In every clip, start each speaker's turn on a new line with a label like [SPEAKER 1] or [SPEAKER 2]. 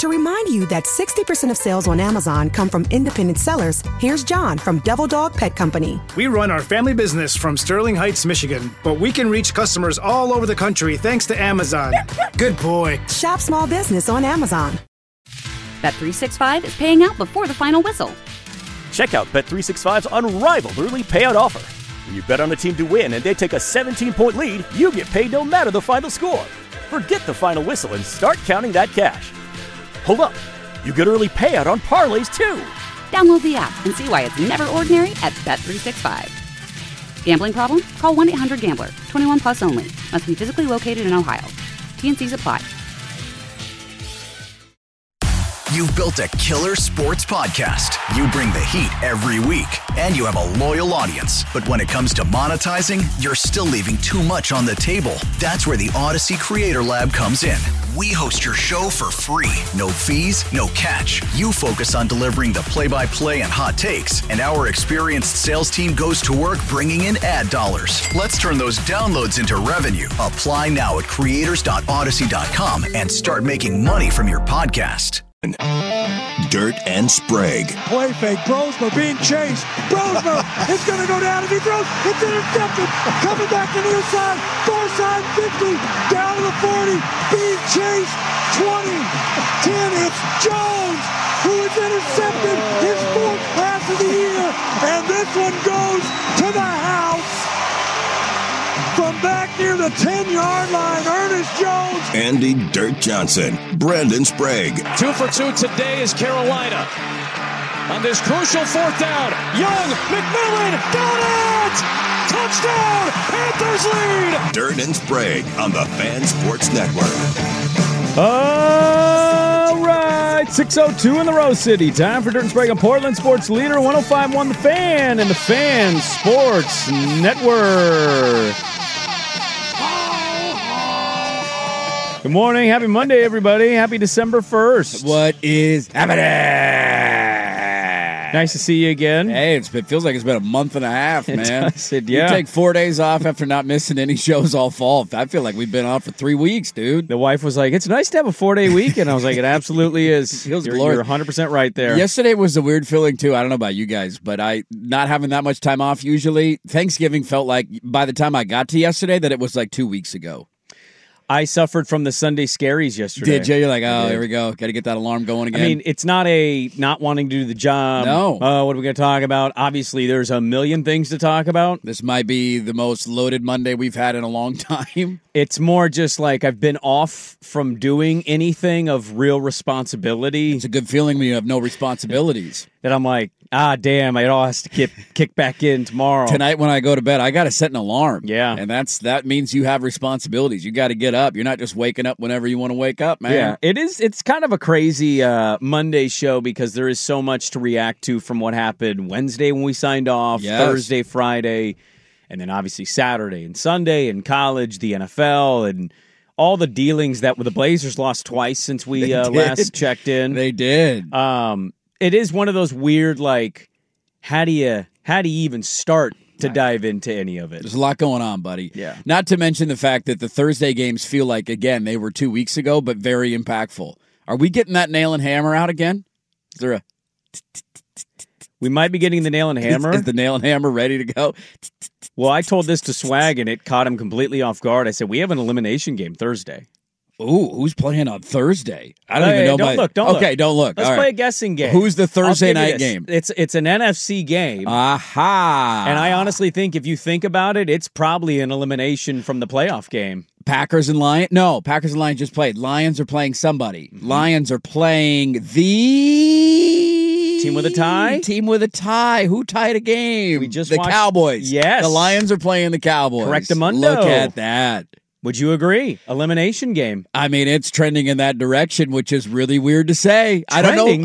[SPEAKER 1] To remind you that 60% of sales on Amazon come from independent sellers, here's John from Devil Dog Pet Company.
[SPEAKER 2] We run our family business from Sterling Heights, Michigan, but we can reach customers all over the country thanks to Amazon. Good boy.
[SPEAKER 1] Shop small business on Amazon.
[SPEAKER 3] Bet365 is paying out before the final whistle.
[SPEAKER 4] Check out Bet365's unrivaled early payout offer. When you bet on a team to win and they take a 17-point lead, you get paid no matter the final score. Forget the final whistle and start counting that cash. Hold up. You get early payout on parlays, too.
[SPEAKER 3] Download the app and see why it's never ordinary at Bet365. Gambling problem? Call 1-800-GAMBLER. 21 plus only. Must be physically located in Ohio. T&Cs apply.
[SPEAKER 5] You've built a killer sports podcast. You bring the heat every week, and you have a loyal audience. But when it comes to monetizing, you're still leaving too much on the table. That's where the Odyssey Creator Lab comes in. We host your show for free. No fees, no catch. You focus on delivering the play-by-play and hot takes, and our experienced sales team goes to work bringing in ad dollars. Let's turn those downloads into revenue. Apply now at creators.odyssey.com and start making money from your podcast.
[SPEAKER 6] Dirt and Sprague.
[SPEAKER 7] Play fake. Brosmer being chased. Brosmer is going to go down as he throws. It's intercepted. Coming back to the near side. Far side 50. Down to the 40. Being chased. 20. 10. It's Jones who is intercepted. His fourth pass of the year. And this one goes to the house. From back near the 10-yard line, Ernest Jones.
[SPEAKER 6] Andy Dirt Johnson. Brendan Sprague.
[SPEAKER 8] 2 for 2 today is Carolina. On this crucial fourth down, Young, McMillan, got it! Touchdown, Panthers lead!
[SPEAKER 6] Dirt and Sprague on the Fan Sports Network.
[SPEAKER 9] All right, 6:02 in the Rose City. Time for Dirt and Sprague on Portland Sports Leader 105.1 The Fan and the Fan Sports Network. Good morning. Happy Monday, everybody. Happy December 1st.
[SPEAKER 10] What is happening?
[SPEAKER 9] Nice to see you again.
[SPEAKER 10] Hey, it feels like it's been a month and a half, man.
[SPEAKER 9] Yeah.
[SPEAKER 10] You take 4 days off after not missing any shows all fall. I feel like we've been off for 3 weeks, dude.
[SPEAKER 9] The wife was like, it's nice to have a 4-day weekend. I was like, it absolutely is.
[SPEAKER 10] Feels
[SPEAKER 9] you're
[SPEAKER 10] glorious.
[SPEAKER 9] 100% right there.
[SPEAKER 10] Yesterday was a weird feeling, too. I don't know about you guys, but not having that much time off usually. Thanksgiving felt like, by the time I got to yesterday, that it was like 2 weeks ago.
[SPEAKER 9] I suffered from the Sunday scaries yesterday.
[SPEAKER 10] Did you? You're like, oh, here we go. Got to get that alarm going again.
[SPEAKER 9] I mean, it's not a not wanting to do the job.
[SPEAKER 10] No.
[SPEAKER 9] What are we going to talk about? Obviously, there's a million things to talk about.
[SPEAKER 10] This might be the most loaded Monday we've had in a long time.
[SPEAKER 9] It's more just like I've been off from doing anything of real responsibility.
[SPEAKER 10] It's a good feeling when you have no responsibilities.
[SPEAKER 9] That I'm like, damn, it all has to kick back in tomorrow.
[SPEAKER 10] Tonight when I go to bed, I got to set an alarm.
[SPEAKER 9] Yeah.
[SPEAKER 10] And that means you have responsibilities. You got to get up. You're not just waking up whenever you want to wake up, man.
[SPEAKER 9] Yeah, it's kind of a crazy Monday show because there is so much to react to from what happened Wednesday when we signed off,
[SPEAKER 10] yes.
[SPEAKER 9] Thursday, Friday, and then obviously Saturday and Sunday and college, the NFL, and all the dealings that the Blazers lost twice since we last checked in.
[SPEAKER 10] They did.
[SPEAKER 9] It is one of those weird, like, how do you even start to dive into any of it?
[SPEAKER 10] There's a lot going on, buddy.
[SPEAKER 9] Yeah.
[SPEAKER 10] Not to mention the fact that the Thursday games feel like, again, they were 2 weeks ago, but very impactful. Are we getting that nail and hammer out again? Is there a...
[SPEAKER 9] We might be getting the nail and hammer.
[SPEAKER 10] Is the nail and hammer ready to go?
[SPEAKER 9] Well, I told this to Swag, and it caught him completely off guard. I said, we have an elimination game Thursday.
[SPEAKER 10] Ooh, who's playing on Thursday? I don't even know.
[SPEAKER 9] Don't look.
[SPEAKER 10] Okay, don't look.
[SPEAKER 9] Let's play a guessing game.
[SPEAKER 10] Who's the Thursday night game?
[SPEAKER 9] It's an NFC game.
[SPEAKER 10] Aha!
[SPEAKER 9] And I honestly think if you think about it, it's probably an elimination from the playoff game.
[SPEAKER 10] Packers and Lions? No, Packers and Lions just played. Lions are playing somebody. Mm-hmm. Lions are playing the...
[SPEAKER 9] Team with a tie?
[SPEAKER 10] Team with a tie. Who tied a game?
[SPEAKER 9] We just
[SPEAKER 10] the
[SPEAKER 9] watched...
[SPEAKER 10] Cowboys.
[SPEAKER 9] Yes.
[SPEAKER 10] The Lions are playing the Cowboys.
[SPEAKER 9] Correctamundo.
[SPEAKER 10] Look at that.
[SPEAKER 9] Would you agree? Elimination game.
[SPEAKER 10] I mean, it's trending in that direction, which is really weird to say. I don't know if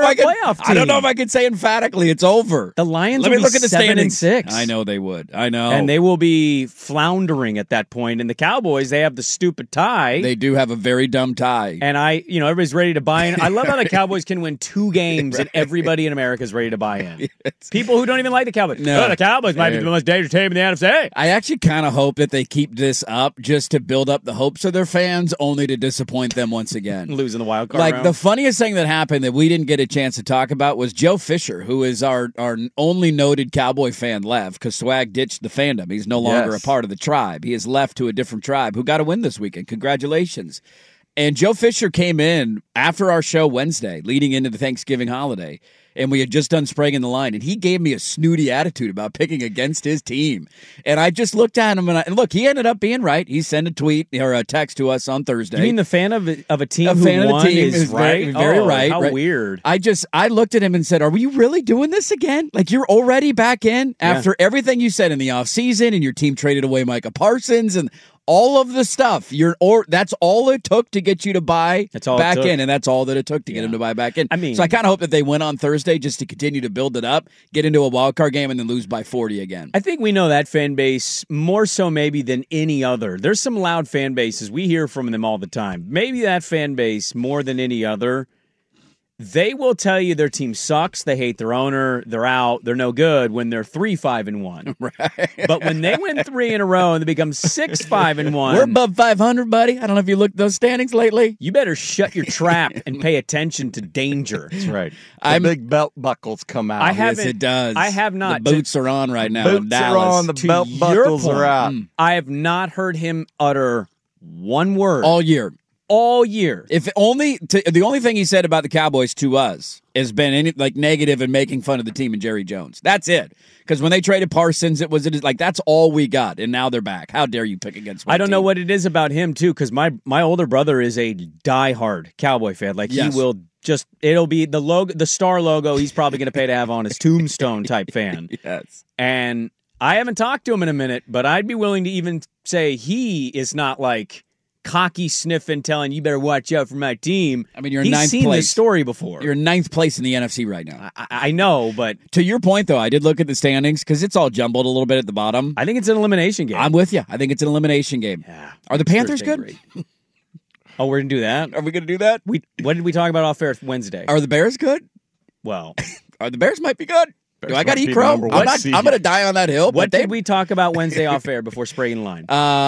[SPEAKER 10] I can say emphatically it's over.
[SPEAKER 9] The Lions
[SPEAKER 10] Let
[SPEAKER 9] will
[SPEAKER 10] me
[SPEAKER 9] be
[SPEAKER 10] look at the
[SPEAKER 9] 7-6.
[SPEAKER 10] I know they would. I know.
[SPEAKER 9] And they will be floundering at that point. And the Cowboys, they have the stupid tie.
[SPEAKER 10] They do have a very dumb tie.
[SPEAKER 9] And everybody's ready to buy in. I love how the Cowboys can win 2 games and everybody in America is ready to buy in. Yes. People who don't even like the Cowboys.
[SPEAKER 10] No.
[SPEAKER 9] The Cowboys might be the most dangerous team in the NFC.
[SPEAKER 10] I actually kind of hope that they keep this up just just to build up the hopes of their fans, only to disappoint them once again.
[SPEAKER 9] Losing the wild card
[SPEAKER 10] Like,
[SPEAKER 9] round.
[SPEAKER 10] the funniest thing that happened that we didn't get a chance to talk about was Joe Fisher, who is our only noted Cowboy fan left, because Swag ditched the fandom. He's no longer a part of the tribe. He has left to a different tribe, who got a win this weekend. Congratulations. And Joe Fisher came in after our show Wednesday, leading into the Thanksgiving holiday, and we had just done Sprague in the Line, and he gave me a snooty attitude about picking against his team. And I just looked at him, and look, he ended up being right. He sent a tweet or a text to us on Thursday.
[SPEAKER 9] You mean the fan of a team
[SPEAKER 10] a
[SPEAKER 9] who
[SPEAKER 10] fan
[SPEAKER 9] won
[SPEAKER 10] of the team
[SPEAKER 9] is
[SPEAKER 10] very,
[SPEAKER 9] right?
[SPEAKER 10] very right.
[SPEAKER 9] How
[SPEAKER 10] right.
[SPEAKER 9] weird.
[SPEAKER 10] I looked at him and said, are we really doing this again? Like, you're already back in after everything you said in the offseason, and your team traded away Micah Parsons and all of the stuff. That's all it took to get you to buy back in, and that's all that it took to get him to buy back in.
[SPEAKER 9] I mean,
[SPEAKER 10] so I kind of hope that they win on Thursday just to continue to build it up, get into a wild card game, and then lose by 40 again.
[SPEAKER 9] I think we know that fan base more so maybe than any other. There's some loud fan bases. We hear from them all the time. Maybe that fan base more than any other. They will tell you their team sucks. They hate their owner. They're out. They're no good when they're 3-5-1.
[SPEAKER 10] Right.
[SPEAKER 9] But when they win 3 in a row and they become 6-5-1,
[SPEAKER 10] we're above 500, buddy. I don't know if you looked at those standings lately.
[SPEAKER 9] You better shut your trap and pay attention to danger.
[SPEAKER 11] That's right. The big belt buckles come out.
[SPEAKER 10] Yes, it does.
[SPEAKER 9] I have not.
[SPEAKER 10] The boots are on right now.
[SPEAKER 11] Boots are on. The belt buckles are out.
[SPEAKER 9] I have not heard him utter one word
[SPEAKER 10] all year.
[SPEAKER 9] All year.
[SPEAKER 10] If only the only thing he said about the Cowboys to us has been negative and making fun of the team and Jerry Jones. That's it. Because when they traded Parsons, it was like that's all we got, and now they're back. How dare you pick against my
[SPEAKER 9] I don't
[SPEAKER 10] team?
[SPEAKER 9] know what it is about him too, because my older brother is a diehard Cowboy fan. Like he will just it'll be the logo, the star logo. He's probably going to pay to have on his tombstone type fan.
[SPEAKER 10] Yes,
[SPEAKER 9] and I haven't talked to him in a minute, but I'd be willing to even say he is not like cocky sniffing, telling you better watch out for my team.
[SPEAKER 10] I mean, you're
[SPEAKER 9] He's
[SPEAKER 10] ninth
[SPEAKER 9] seen
[SPEAKER 10] place.
[SPEAKER 9] this story before.
[SPEAKER 10] You're ninth place in the NFC right now.
[SPEAKER 9] I know, but
[SPEAKER 10] to your point, though, I did look at the standings because it's all jumbled a little bit at the bottom.
[SPEAKER 9] I think it's an elimination game.
[SPEAKER 10] I'm with you. I think it's an elimination game.
[SPEAKER 9] Yeah.
[SPEAKER 10] Are the Panthers good?
[SPEAKER 9] Oh, we're gonna do that.
[SPEAKER 10] Are we gonna do that?
[SPEAKER 9] What did we talk about off air Wednesday?
[SPEAKER 10] Are the Bears good?
[SPEAKER 9] Well,
[SPEAKER 10] the Bears might be good. Do I got to eat
[SPEAKER 11] be
[SPEAKER 10] crow?
[SPEAKER 11] number
[SPEAKER 10] I'm
[SPEAKER 11] one seed.
[SPEAKER 10] going to die on that hill.
[SPEAKER 9] What did we talk about Wednesday off air before Sprague in Line?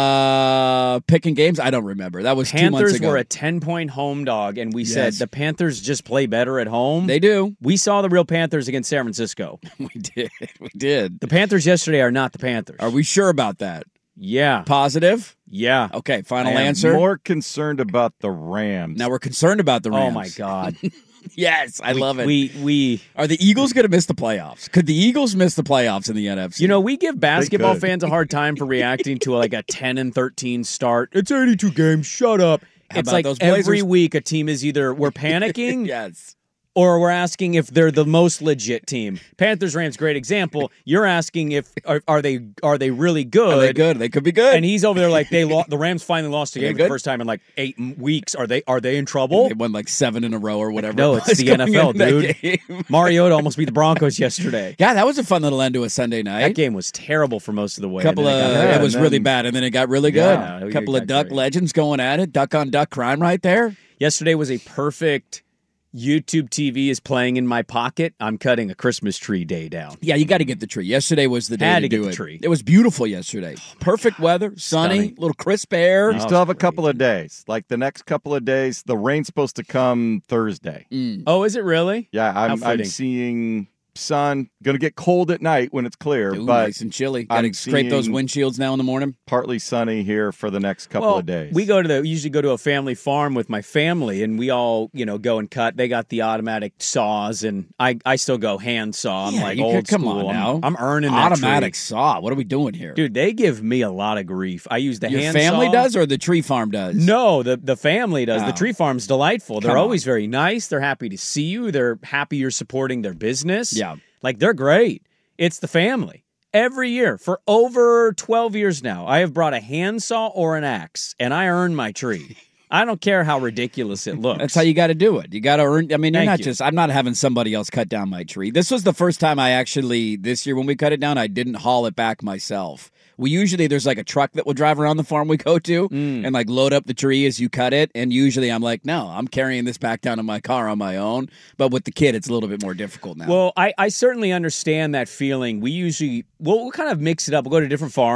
[SPEAKER 10] Picking games? I don't remember. That was 2 months
[SPEAKER 9] Panthers
[SPEAKER 10] ago.
[SPEAKER 9] were a 10-point home dog, and we said
[SPEAKER 10] Yes.
[SPEAKER 9] the Panthers just play better at home.
[SPEAKER 10] They do.
[SPEAKER 9] We saw the real Panthers against San Francisco.
[SPEAKER 10] We did. We did.
[SPEAKER 9] The Panthers yesterday are not the Panthers.
[SPEAKER 10] Are we sure about that?
[SPEAKER 9] Yeah.
[SPEAKER 10] Positive?
[SPEAKER 9] Yeah.
[SPEAKER 10] Okay, final
[SPEAKER 11] I am
[SPEAKER 10] answer.
[SPEAKER 11] more concerned about the Rams.
[SPEAKER 10] Now we're concerned about the Rams.
[SPEAKER 9] Oh, my God.
[SPEAKER 10] Yes, I love it.
[SPEAKER 9] We
[SPEAKER 10] Are the Eagles going to miss the playoffs? Could the Eagles miss the playoffs in the NFC?
[SPEAKER 9] You know, we give basketball
[SPEAKER 11] could.
[SPEAKER 9] fans a hard time for reacting to like a 10-13 start. It's 82 games. Shut up.
[SPEAKER 10] How
[SPEAKER 9] It's
[SPEAKER 10] about
[SPEAKER 9] like
[SPEAKER 10] those
[SPEAKER 9] every
[SPEAKER 10] Blazers?
[SPEAKER 9] week a team is either we're panicking
[SPEAKER 10] Yes.
[SPEAKER 9] or we're asking if they're the most legit team. Panthers Rams, great example. You're asking if are they really good?
[SPEAKER 10] Are they good? They could be good.
[SPEAKER 9] And he's over there like the Rams finally lost a
[SPEAKER 10] Are they
[SPEAKER 9] game for the
[SPEAKER 10] good?
[SPEAKER 9] first time in like 8 weeks. Are they in trouble?
[SPEAKER 10] They won like 7 in a row or whatever.
[SPEAKER 9] No,
[SPEAKER 10] it
[SPEAKER 9] it's
[SPEAKER 10] was
[SPEAKER 9] the
[SPEAKER 10] going
[SPEAKER 9] NFL,
[SPEAKER 10] into that
[SPEAKER 9] dude.
[SPEAKER 10] game.
[SPEAKER 9] Mariota almost beat the Broncos yesterday.
[SPEAKER 10] Yeah, that was a fun little end to a Sunday night.
[SPEAKER 9] That game was terrible for most of the way.
[SPEAKER 10] Couple
[SPEAKER 9] and
[SPEAKER 10] of
[SPEAKER 9] then it got
[SPEAKER 10] it was
[SPEAKER 11] and
[SPEAKER 10] really
[SPEAKER 11] then-
[SPEAKER 10] bad, and then it got really good.
[SPEAKER 9] Yeah,
[SPEAKER 10] A couple of
[SPEAKER 9] exactly
[SPEAKER 10] duck
[SPEAKER 9] right.
[SPEAKER 10] legends going at it, duck on duck crime right there.
[SPEAKER 9] Yesterday was a perfect YouTube TV is playing in my pocket. I'm cutting a Christmas tree day down.
[SPEAKER 10] Yeah, you got to get the tree. Yesterday was the day
[SPEAKER 9] Had
[SPEAKER 10] to
[SPEAKER 9] to get
[SPEAKER 10] do
[SPEAKER 9] the
[SPEAKER 10] it.
[SPEAKER 9] tree.
[SPEAKER 10] It was beautiful yesterday. Perfect weather, sunny,
[SPEAKER 9] Stunning.
[SPEAKER 10] little crisp air.
[SPEAKER 11] You still have a couple of days. Like the next couple of days, the rain's supposed to come Thursday.
[SPEAKER 9] Oh, is it really?
[SPEAKER 11] Yeah,
[SPEAKER 9] How
[SPEAKER 11] I'm
[SPEAKER 9] fitting.
[SPEAKER 11] seeing sun. Going to get cold at night when it's clear,
[SPEAKER 10] Ooh,
[SPEAKER 11] but
[SPEAKER 10] nice and chilly. Got to
[SPEAKER 11] I'm
[SPEAKER 10] scrape those
[SPEAKER 11] seeing-
[SPEAKER 10] windshields now in the morning.
[SPEAKER 11] partly sunny here for the next couple
[SPEAKER 9] Well,
[SPEAKER 11] of days.
[SPEAKER 9] we usually go to a family farm with my family, and we all go and cut. They got the automatic saws, and I still go hand saw. I'm
[SPEAKER 10] Yeah,
[SPEAKER 9] like
[SPEAKER 10] you
[SPEAKER 9] old
[SPEAKER 10] could- come
[SPEAKER 9] school.
[SPEAKER 10] on now.
[SPEAKER 9] I'm earning that
[SPEAKER 10] Automatic
[SPEAKER 9] tree.
[SPEAKER 10] saw. What are we doing here?
[SPEAKER 9] Dude, they give me a lot of grief. I use the
[SPEAKER 10] Your
[SPEAKER 9] hand
[SPEAKER 10] family
[SPEAKER 9] saw.
[SPEAKER 10] does or the tree farm does?
[SPEAKER 9] No, the family does.
[SPEAKER 10] Oh.
[SPEAKER 9] The tree farm's delightful. They're
[SPEAKER 10] Come
[SPEAKER 9] always very nice. They're happy to see you. They're happy you're supporting their business.
[SPEAKER 10] Yeah.
[SPEAKER 9] Like, they're great. It's the family. Every year, for over 12 years now, I have brought a handsaw or an axe, and I earn my tree. I don't care how ridiculous it looks.
[SPEAKER 10] That's how you got to do it. You got to earn. I mean, you're
[SPEAKER 9] Thank
[SPEAKER 10] not
[SPEAKER 9] you.
[SPEAKER 10] just. I'm not having somebody else cut down my tree. This was the first time I actually this year when we cut it down, I didn't haul it back myself. We usually there's like a truck that will drive around the farm we go to and like load up the tree as you cut it. And usually I'm like, no, I'm carrying this back down in my car on my own. But with the kid, it's a little bit more difficult now.
[SPEAKER 9] Well, I certainly understand that feeling. We usually, we'll kind of mix it up. We'll go to different farms,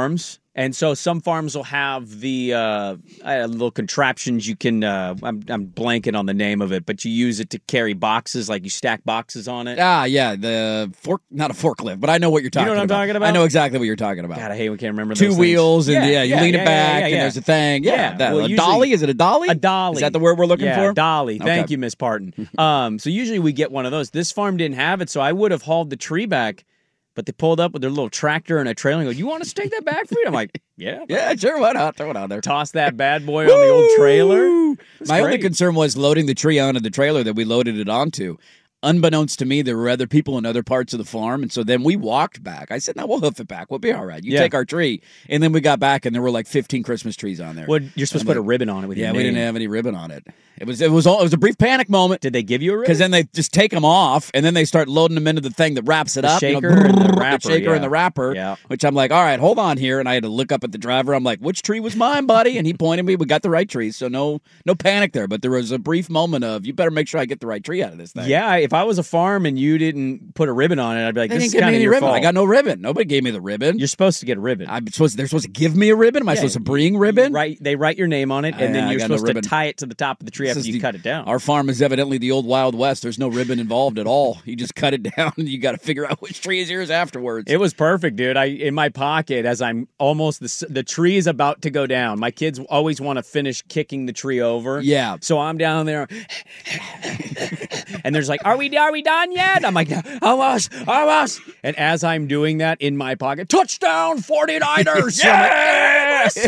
[SPEAKER 9] And so some farms will have the little contraptions you can, I'm blanking on the name of it, but you use it to carry boxes, like you stack boxes on it.
[SPEAKER 10] Yeah, the not a forklift, but I know what you're talking about.
[SPEAKER 9] You know what I'm talking about?
[SPEAKER 10] I know exactly what you're talking about.
[SPEAKER 9] God, I hate when I can't remember
[SPEAKER 10] Two
[SPEAKER 9] those
[SPEAKER 10] wheels,
[SPEAKER 9] things.
[SPEAKER 10] and you lean it back, and there's a thing. Yeah. A dolly? Is it a dolly?
[SPEAKER 9] A dolly.
[SPEAKER 10] Is that the word we're looking for?
[SPEAKER 9] Yeah, dolly.
[SPEAKER 10] Okay.
[SPEAKER 9] Thank you, Miss Parton. So usually we get one of those. This farm didn't have it, so I would have hauled the tree back. But they pulled up with their little tractor and a trailer and go, you want us to take that back for you? I'm like, yeah.
[SPEAKER 10] Yeah, sure, why not? Throw it out there.
[SPEAKER 9] Toss that bad boy on the old trailer.
[SPEAKER 10] My only concern was loading the tree onto the trailer that we loaded it onto. Unbeknownst to me, there were other people in other parts of the farm, and so then we walked back. I said, no, we'll hoof it back. We'll be all right. You take our tree. And then we got back, and there were like 15 Christmas trees on there.
[SPEAKER 9] Well, you're supposed to put a ribbon on it with your name.
[SPEAKER 10] We didn't have any ribbon on it. It was a brief panic moment.
[SPEAKER 9] Did they give you a ribbon?
[SPEAKER 10] Because then they just take them off, and then they start loading them into the thing that wraps it
[SPEAKER 9] the
[SPEAKER 10] up.
[SPEAKER 9] Shaker and the wrapper.
[SPEAKER 10] The shaker and the wrapper, which I'm like, all right, hold on here. And I had to look up at the driver. I'm like, which tree was mine, buddy? And he pointed me. We got the right tree, so no panic there. But there was a brief moment of, you better make sure I get the right tree out of this thing.
[SPEAKER 9] Yeah, if I was a farm and you didn't put a ribbon on it, I'd be like, this is kind of your fault.
[SPEAKER 10] I got no ribbon. Nobody gave me the ribbon.
[SPEAKER 9] You're supposed to get a ribbon.
[SPEAKER 10] They're supposed to give me a ribbon? Am I supposed to bring ribbon?
[SPEAKER 9] They write your name on it, and then you're supposed to tie it to the top of the tree after you cut it down.
[SPEAKER 10] Our farm is evidently the old Wild West. There's no ribbon involved at all. You just cut it down, and you got to figure out which tree is yours afterwards.
[SPEAKER 9] It was perfect, dude. In my pocket, as I'm almost, the tree is about to go down. My kids always want to finish kicking the tree over.
[SPEAKER 10] Yeah.
[SPEAKER 9] So I'm down there, and there's like, are we done yet? I'm like, almost. And as I'm doing that, in my pocket, touchdown 49ers!
[SPEAKER 10] Yes!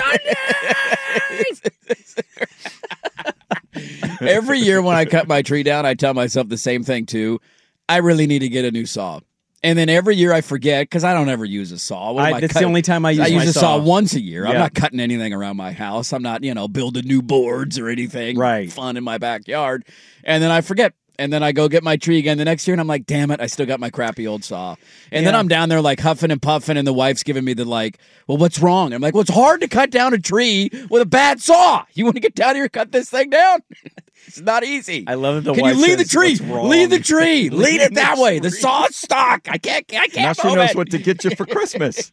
[SPEAKER 10] Every year when I cut my tree down, I tell myself the same thing too. I really need to get a new saw. And then every year I forget because I don't ever use a saw.
[SPEAKER 9] That's the only time I use my
[SPEAKER 10] a
[SPEAKER 9] saw.
[SPEAKER 10] saw once a year. I'm not cutting anything around my house. I'm not, building new boards or anything fun in my backyard. And then I forget. And then I go get my tree again the next year, and I'm like, damn it, I still got my crappy old saw. And then I'm down there like huffing and puffing, and the wife's giving me the like, well, what's wrong? I'm like, well, it's hard to cut down a tree with a bad saw. You want to get down here and cut this thing down? It's not easy.
[SPEAKER 9] I love it.
[SPEAKER 10] Can you lead the tree? Lead the tree. Lead it that way. The saw's stuck. I can't
[SPEAKER 11] now she knows what to get you for Christmas.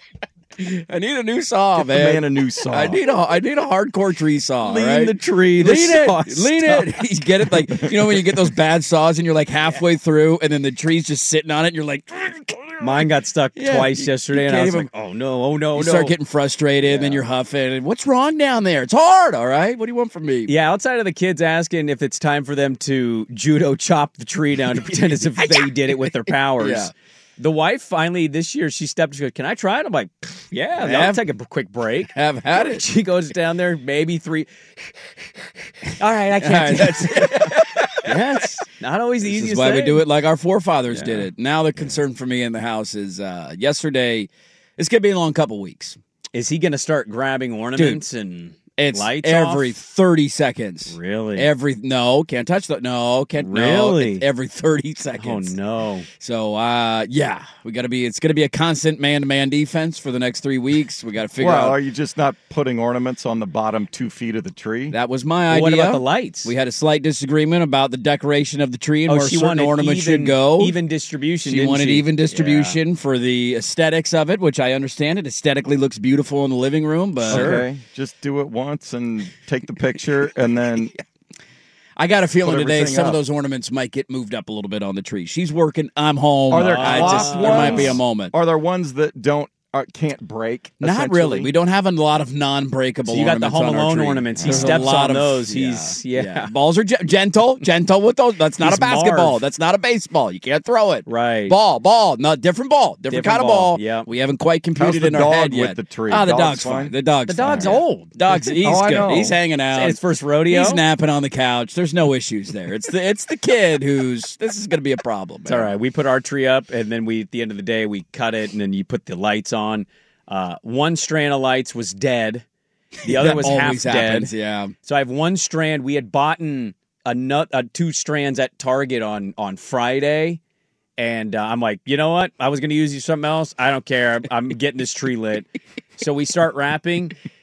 [SPEAKER 10] I need a new saw,
[SPEAKER 11] Get
[SPEAKER 10] man.
[SPEAKER 11] the man a new saw.
[SPEAKER 10] I need a hardcore tree saw.
[SPEAKER 9] Lean the tree.
[SPEAKER 10] Lean it. You get it like when you get those bad saws and you're like halfway through and then the tree's just sitting on it and you're like.
[SPEAKER 9] Mine got stuck twice yesterday, and I was like, oh no.
[SPEAKER 10] You start getting frustrated, and then you're huffing. And what's wrong down there? It's hard, all right? What do you want from me?
[SPEAKER 9] Yeah, outside of the kids asking if it's time for them to judo chop the tree down to pretend as if they did it with their powers.
[SPEAKER 10] Yeah.
[SPEAKER 9] The wife finally this year, she stepped, she goes, can I try it? I'm like, yeah, I'll take a quick break.
[SPEAKER 10] Have had it.
[SPEAKER 9] She goes down there, maybe 3. All right, I can't do that. Yeah, it's not always the easiest
[SPEAKER 10] This is why
[SPEAKER 9] thing.
[SPEAKER 10] we do it like our forefathers did it. Now the concern for me in the house is yesterday, it's going to be a long couple weeks.
[SPEAKER 9] Is he going to start grabbing ornaments and
[SPEAKER 10] it's
[SPEAKER 9] lights
[SPEAKER 10] every
[SPEAKER 9] off?
[SPEAKER 10] 30 seconds.
[SPEAKER 9] Really?
[SPEAKER 10] Can't touch that. No, can't.
[SPEAKER 9] Really?
[SPEAKER 10] No, every 30 seconds.
[SPEAKER 9] Oh no.
[SPEAKER 10] So we got to be. It's going to be a constant man-to-man defense for the next 3 weeks. We got to figure out.
[SPEAKER 11] Are you just not putting ornaments on the bottom 2 feet of the tree?
[SPEAKER 10] That was my idea.
[SPEAKER 9] What about the lights?
[SPEAKER 10] We had a slight disagreement about the decoration of the tree and where
[SPEAKER 9] she
[SPEAKER 10] certain
[SPEAKER 9] wanted
[SPEAKER 10] ornaments should go.
[SPEAKER 9] Even distribution.
[SPEAKER 10] She wanted even distribution for the aesthetics of it, which I understand. It aesthetically looks beautiful in the living room, but
[SPEAKER 11] okay, just do it once and take the picture, and then.
[SPEAKER 10] I got a feeling today some
[SPEAKER 11] up.
[SPEAKER 10] of those ornaments might get moved up a little bit on the tree. She's working. I'm home.
[SPEAKER 11] Are there cloth
[SPEAKER 10] there might be a moment.
[SPEAKER 11] Are there ones that can't break?
[SPEAKER 10] Not really. We don't have a lot of non-breakable.
[SPEAKER 9] So you got
[SPEAKER 10] ornaments
[SPEAKER 9] the Home
[SPEAKER 10] on our
[SPEAKER 9] Alone
[SPEAKER 10] tree.
[SPEAKER 9] ornaments. He
[SPEAKER 10] There's
[SPEAKER 9] steps
[SPEAKER 10] a lot
[SPEAKER 9] on
[SPEAKER 10] of
[SPEAKER 9] those.
[SPEAKER 10] He's balls are gentle with those. That's not
[SPEAKER 9] He's
[SPEAKER 10] a basketball.
[SPEAKER 9] Marv.
[SPEAKER 10] That's not a baseball. You can't throw it.
[SPEAKER 9] Right.
[SPEAKER 10] Ball. Not different ball. Different kind of ball.
[SPEAKER 9] Yeah.
[SPEAKER 10] We haven't quite computed
[SPEAKER 11] How's
[SPEAKER 10] in
[SPEAKER 11] the
[SPEAKER 10] our
[SPEAKER 11] dog
[SPEAKER 10] head
[SPEAKER 11] with
[SPEAKER 10] yet.
[SPEAKER 11] the tree?
[SPEAKER 10] The
[SPEAKER 11] Dog's
[SPEAKER 10] dog's
[SPEAKER 11] fine?
[SPEAKER 10] fine. The dog's
[SPEAKER 9] dog's
[SPEAKER 10] fine.
[SPEAKER 9] old.
[SPEAKER 10] He's
[SPEAKER 11] I
[SPEAKER 10] good.
[SPEAKER 11] know.
[SPEAKER 10] He's hanging out.
[SPEAKER 9] It's his first rodeo.
[SPEAKER 10] He's napping on the couch. There's no issues there. It's the kid who's. This is going to be a problem.
[SPEAKER 9] It's all right. We put our tree up, and then at the end of the day, we cut it, and then you put the lights on. One strand of lights was dead. The other was half
[SPEAKER 10] happens,
[SPEAKER 9] dead.
[SPEAKER 10] Yeah.
[SPEAKER 9] So I have one strand. We had bought 2 strands at Target on Friday. And I'm like, you know what? I was going to use something else. I don't care. I'm getting this tree lit. So we start wrapping.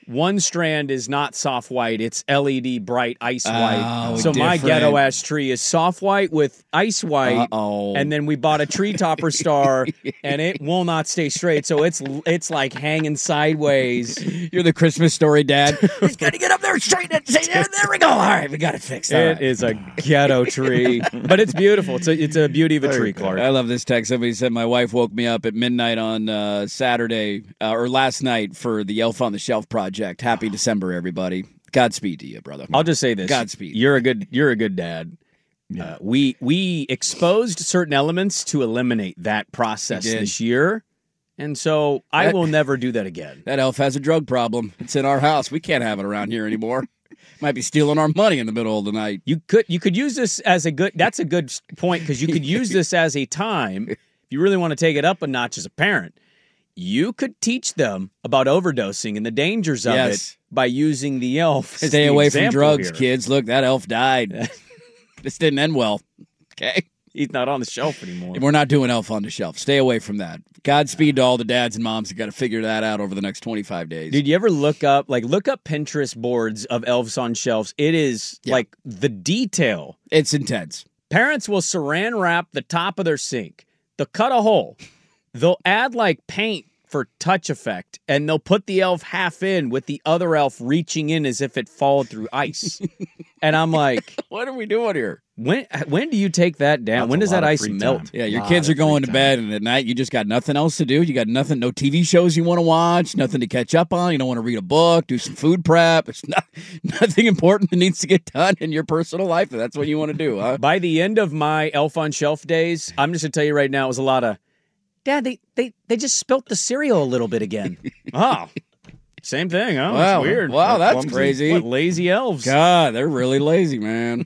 [SPEAKER 9] One strand is not soft white. It's LED bright ice white. So
[SPEAKER 10] different.
[SPEAKER 9] my ghetto-ass tree is soft white with ice white. And then we bought a tree topper star, and it will not stay straight. So it's like hanging sideways.
[SPEAKER 10] You're the Christmas Story dad. He's got to get up there and straighten it. There we go. All right, we got it fixed.
[SPEAKER 9] It is a ghetto tree, but it's beautiful. It's a beauty of a tree, Clark.
[SPEAKER 10] I love this text. Somebody said my wife woke me up at midnight on Saturday or last night for the Elf on the Shelf project. Happy December, everybody. Godspeed to you, brother.
[SPEAKER 9] I'll just say this.
[SPEAKER 10] Godspeed.
[SPEAKER 9] You're a good dad. Yeah. We exposed certain elements to eliminate that process this year. And so I will never do that again.
[SPEAKER 10] That elf has a drug problem. It's in our house. We can't have it around here anymore. Might be stealing our money in the middle of the night.
[SPEAKER 9] You could use this as that's a good point, because you could use this as a time, if you really want to take it up a notch as a parent, you could teach them about overdosing and the dangers of it by using the elf.
[SPEAKER 10] Stay away from drugs, kids. Look, that elf died. This didn't end well. Okay?
[SPEAKER 9] He's not on the shelf anymore.
[SPEAKER 10] We're not doing Elf on the Shelf. Stay away from that. Godspeed to all the dads and moms who got to figure that out over the next 25 days.
[SPEAKER 9] Did you ever look up Pinterest boards of elves on shelves? It is like the detail.
[SPEAKER 10] It's intense.
[SPEAKER 9] Parents will saran wrap the top of their sink. They'll cut a hole. They'll add like paint for touch effect, and they'll put the elf half in with the other elf reaching in as if it followed through ice. And I'm like,
[SPEAKER 10] what are we doing here?
[SPEAKER 9] When do you take that down? When does that ice melt?
[SPEAKER 10] Yeah, your kids are going to bed, and at night you just got nothing else to do. You got no TV shows you want to watch, nothing to catch up on. You don't want to read a book, do some food prep. It's nothing important that needs to get done in your personal life. That's what you want to do, huh?
[SPEAKER 9] By the end of my Elf on Shelf days, I'm just going to tell you right now, it was a lot of, Dad, they just spilt the cereal a little bit again. Oh, same thing, huh?
[SPEAKER 10] Wow.
[SPEAKER 9] That's weird.
[SPEAKER 10] Wow, that's crazy.
[SPEAKER 9] What lazy elves.
[SPEAKER 10] God, they're really lazy, man.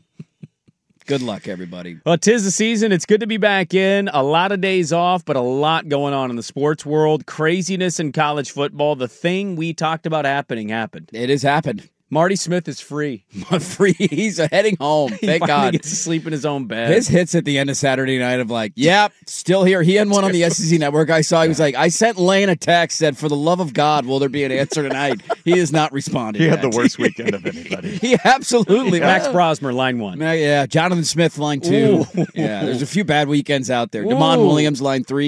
[SPEAKER 10] Good luck, everybody.
[SPEAKER 9] Well, 'tis the season. It's good to be back in. A lot of days off, but a lot going on in the sports world. Craziness in college football. The thing we talked about happened.
[SPEAKER 10] It has happened.
[SPEAKER 9] Marty Smith is free.
[SPEAKER 10] He's heading home. Thank God.
[SPEAKER 9] He gets to sleep in his own bed.
[SPEAKER 10] His hits at the end of Saturday night of like, yep, still here. He had one on the SEC network. I saw. He was like, I sent Lane a text, said, for the love of God, will there be an answer tonight? He has not responded
[SPEAKER 11] He
[SPEAKER 10] yet.
[SPEAKER 11] had the worst weekend of anybody.
[SPEAKER 10] He absolutely.
[SPEAKER 9] Max Brosmer, line 1.
[SPEAKER 10] Yeah, Jonathan Smith, line 2. Ooh. Yeah, there's a few bad weekends out there. Damon Williams, line 3.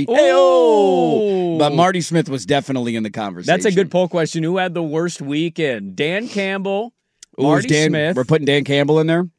[SPEAKER 10] Hey-oh! But Marty Smith was definitely in the conversation.
[SPEAKER 9] That's a good poll question. Who had the worst weekend? Dan Campbell, Marty Smith.
[SPEAKER 10] We're putting Dan Campbell in there?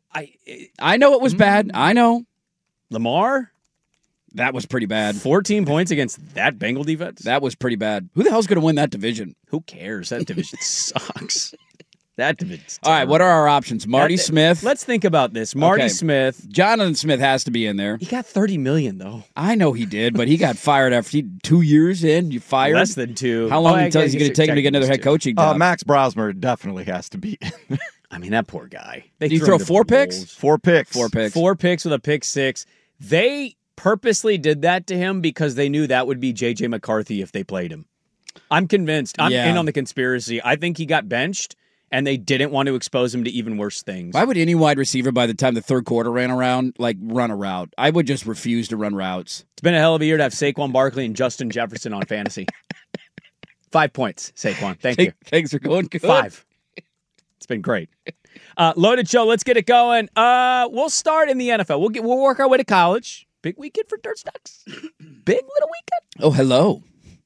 [SPEAKER 10] I know it was bad. I know.
[SPEAKER 9] Lamar?
[SPEAKER 10] That was pretty bad.
[SPEAKER 9] 14 points against that Bengal defense?
[SPEAKER 10] That was pretty bad. Who the hell's going to win that division?
[SPEAKER 9] Who cares? That division sucks. That division's
[SPEAKER 10] all right, what are our options? Marty Smith.
[SPEAKER 9] Let's think about this. Marty Smith.
[SPEAKER 10] Jonathan Smith has to be in there.
[SPEAKER 9] He got $30 million, though.
[SPEAKER 10] I know he did, but he got fired after 2 years in. You fired?
[SPEAKER 9] Less than 2.
[SPEAKER 10] How long until he's going to take him to get another head coaching job?
[SPEAKER 11] Max Brosmer definitely has to be.
[SPEAKER 9] I mean, that poor guy.
[SPEAKER 10] Did he throw 4 picks?
[SPEAKER 11] 4 picks.
[SPEAKER 10] 4 picks.
[SPEAKER 9] 4 picks with a pick 6. They purposely did that to him because they knew that would be J.J. McCarthy if they played him. I'm convinced. I'm in on the conspiracy. I think he got benched, and they didn't want to expose him to even worse things.
[SPEAKER 10] Why would any wide receiver, by the time the third quarter ran around, run a route? I would just refuse to run routes.
[SPEAKER 9] It's been a hell of a year to have Saquon Barkley and Justin Jefferson on fantasy. 5 points, Saquon. Thank you.
[SPEAKER 10] Things are going good.
[SPEAKER 9] 5. It's been great. Loaded show. Let's get it going. We'll start in the NFL. We'll work our way to college. Big weekend for Dirt Stocks. Big little weekend.
[SPEAKER 10] Oh, hello.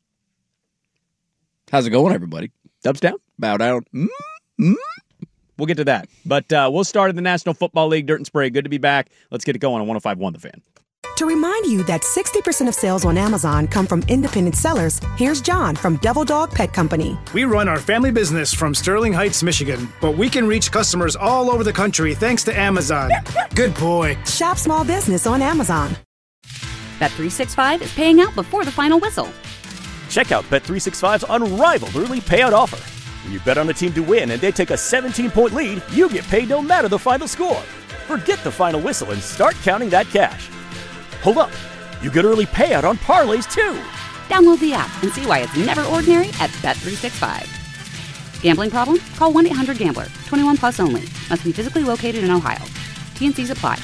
[SPEAKER 10] How's it going, everybody?
[SPEAKER 9] Thumbs down.
[SPEAKER 10] Bow down.
[SPEAKER 9] We'll get to that. But we'll start in the National Football League. Dirt and Spray. Good to be back. Let's get it going on 105.1 The Fan.
[SPEAKER 1] To remind you that 60% of sales on Amazon come from independent sellers, here's John from Devil Dog Pet Company.
[SPEAKER 2] We run our family business from Sterling Heights, Michigan, but we can reach customers all over the country thanks to Amazon. Good boy.
[SPEAKER 1] Shop small business on Amazon.
[SPEAKER 3] Bet365 is paying out before the final whistle.
[SPEAKER 4] Check out Bet365's unrivaled early payout offer. When you bet on a team to win and they take a 17-point lead, you get paid no matter the final score. Forget the final whistle and start counting that cash. Hold up. You get early payout on parlays, too.
[SPEAKER 3] Download the app and see why it's never ordinary at Bet365. Gambling problem? Call 1-800-GAMBLER. 21 plus only. Must be physically located in Ohio. T&Cs apply.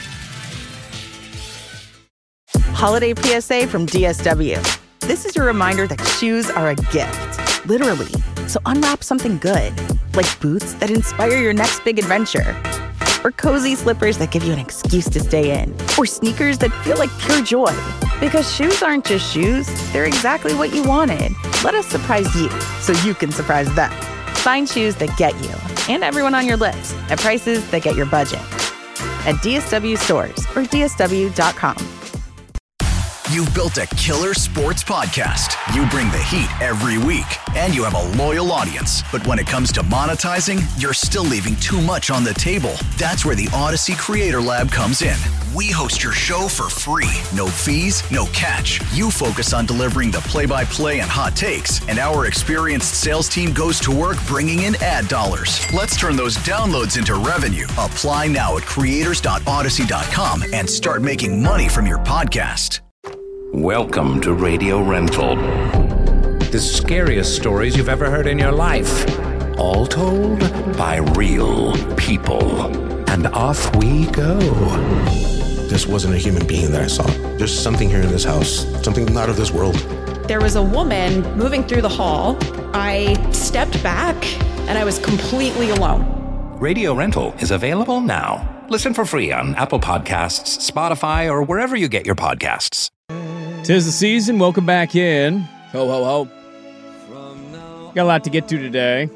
[SPEAKER 12] Holiday PSA from DSW. This is your reminder that shoes are a gift. Literally. So unwrap something good, like boots that inspire your next big adventure. Or cozy slippers that give you an excuse to stay in. Or sneakers that feel like pure joy. Because shoes aren't just shoes, they're exactly what you wanted. Let us surprise you so you can surprise them. Find shoes that get you and everyone on your list at prices that get your budget. At DSW stores or DSW.com.
[SPEAKER 5] You've built a killer sports podcast. You bring the heat every week, and you have a loyal audience. But when it comes to monetizing, you're still leaving too much on the table. That's where the Odyssey Creator Lab comes in. We host your show for free. No fees, no catch. You focus on delivering the play-by-play and hot takes, and our experienced sales team goes to work bringing in ad dollars. Let's turn those downloads into revenue. Apply now at creators.odyssey.com and start making money from your podcast.
[SPEAKER 13] Welcome to Radio Rental. The scariest stories you've ever heard in your life. All told by real people. And off we go.
[SPEAKER 14] This wasn't a human being that I saw. There's something here in this house, something not of this world.
[SPEAKER 15] There was a woman moving through the hall. I stepped back and I was completely alone.
[SPEAKER 13] Radio Rental is available now. Listen for free on Apple Podcasts, Spotify, or wherever you get your podcasts.
[SPEAKER 9] 'Tis the season. Welcome back in.
[SPEAKER 10] Ho, ho, ho.
[SPEAKER 9] Got a lot to get to today.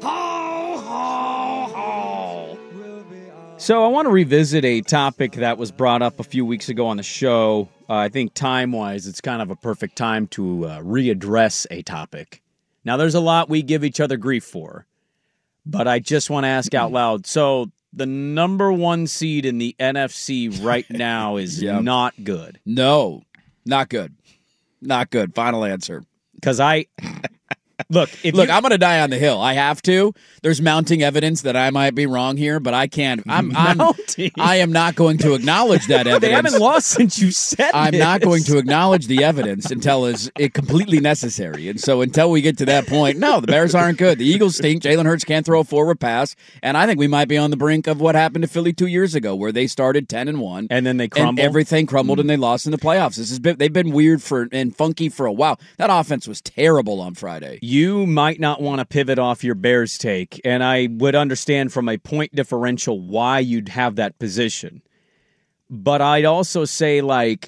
[SPEAKER 9] So I want to revisit a topic that was brought up a few weeks ago on the show. I think time-wise, it's kind of a perfect time to readdress a topic. Now, there's a lot we give each other grief for, but I just want to ask out loud. So the number one seed in the NFC right now is not good.
[SPEAKER 10] No, not good. Not good. Final answer.
[SPEAKER 9] Because Look,
[SPEAKER 10] I'm going to die on the hill. I have to. There's mounting evidence that I might be wrong here, but I can't. I am not going to acknowledge that evidence.
[SPEAKER 9] They haven't lost since you said
[SPEAKER 10] I'm not going to acknowledge the evidence until it's completely necessary. And so until we get to that point, no, the Bears aren't good. The Eagles stink. Jalen Hurts can't throw a forward pass. And I think we might be on the brink of what happened to Philly 2 years ago, where they started 10-1.
[SPEAKER 9] And then they crumbled.
[SPEAKER 10] And everything crumbled and they lost in the playoffs. They've been weird and funky for a while. That offense was terrible on Friday.
[SPEAKER 9] You might not want to pivot off your Bears take, and I would understand from a point differential why you'd have that position. But I'd also say,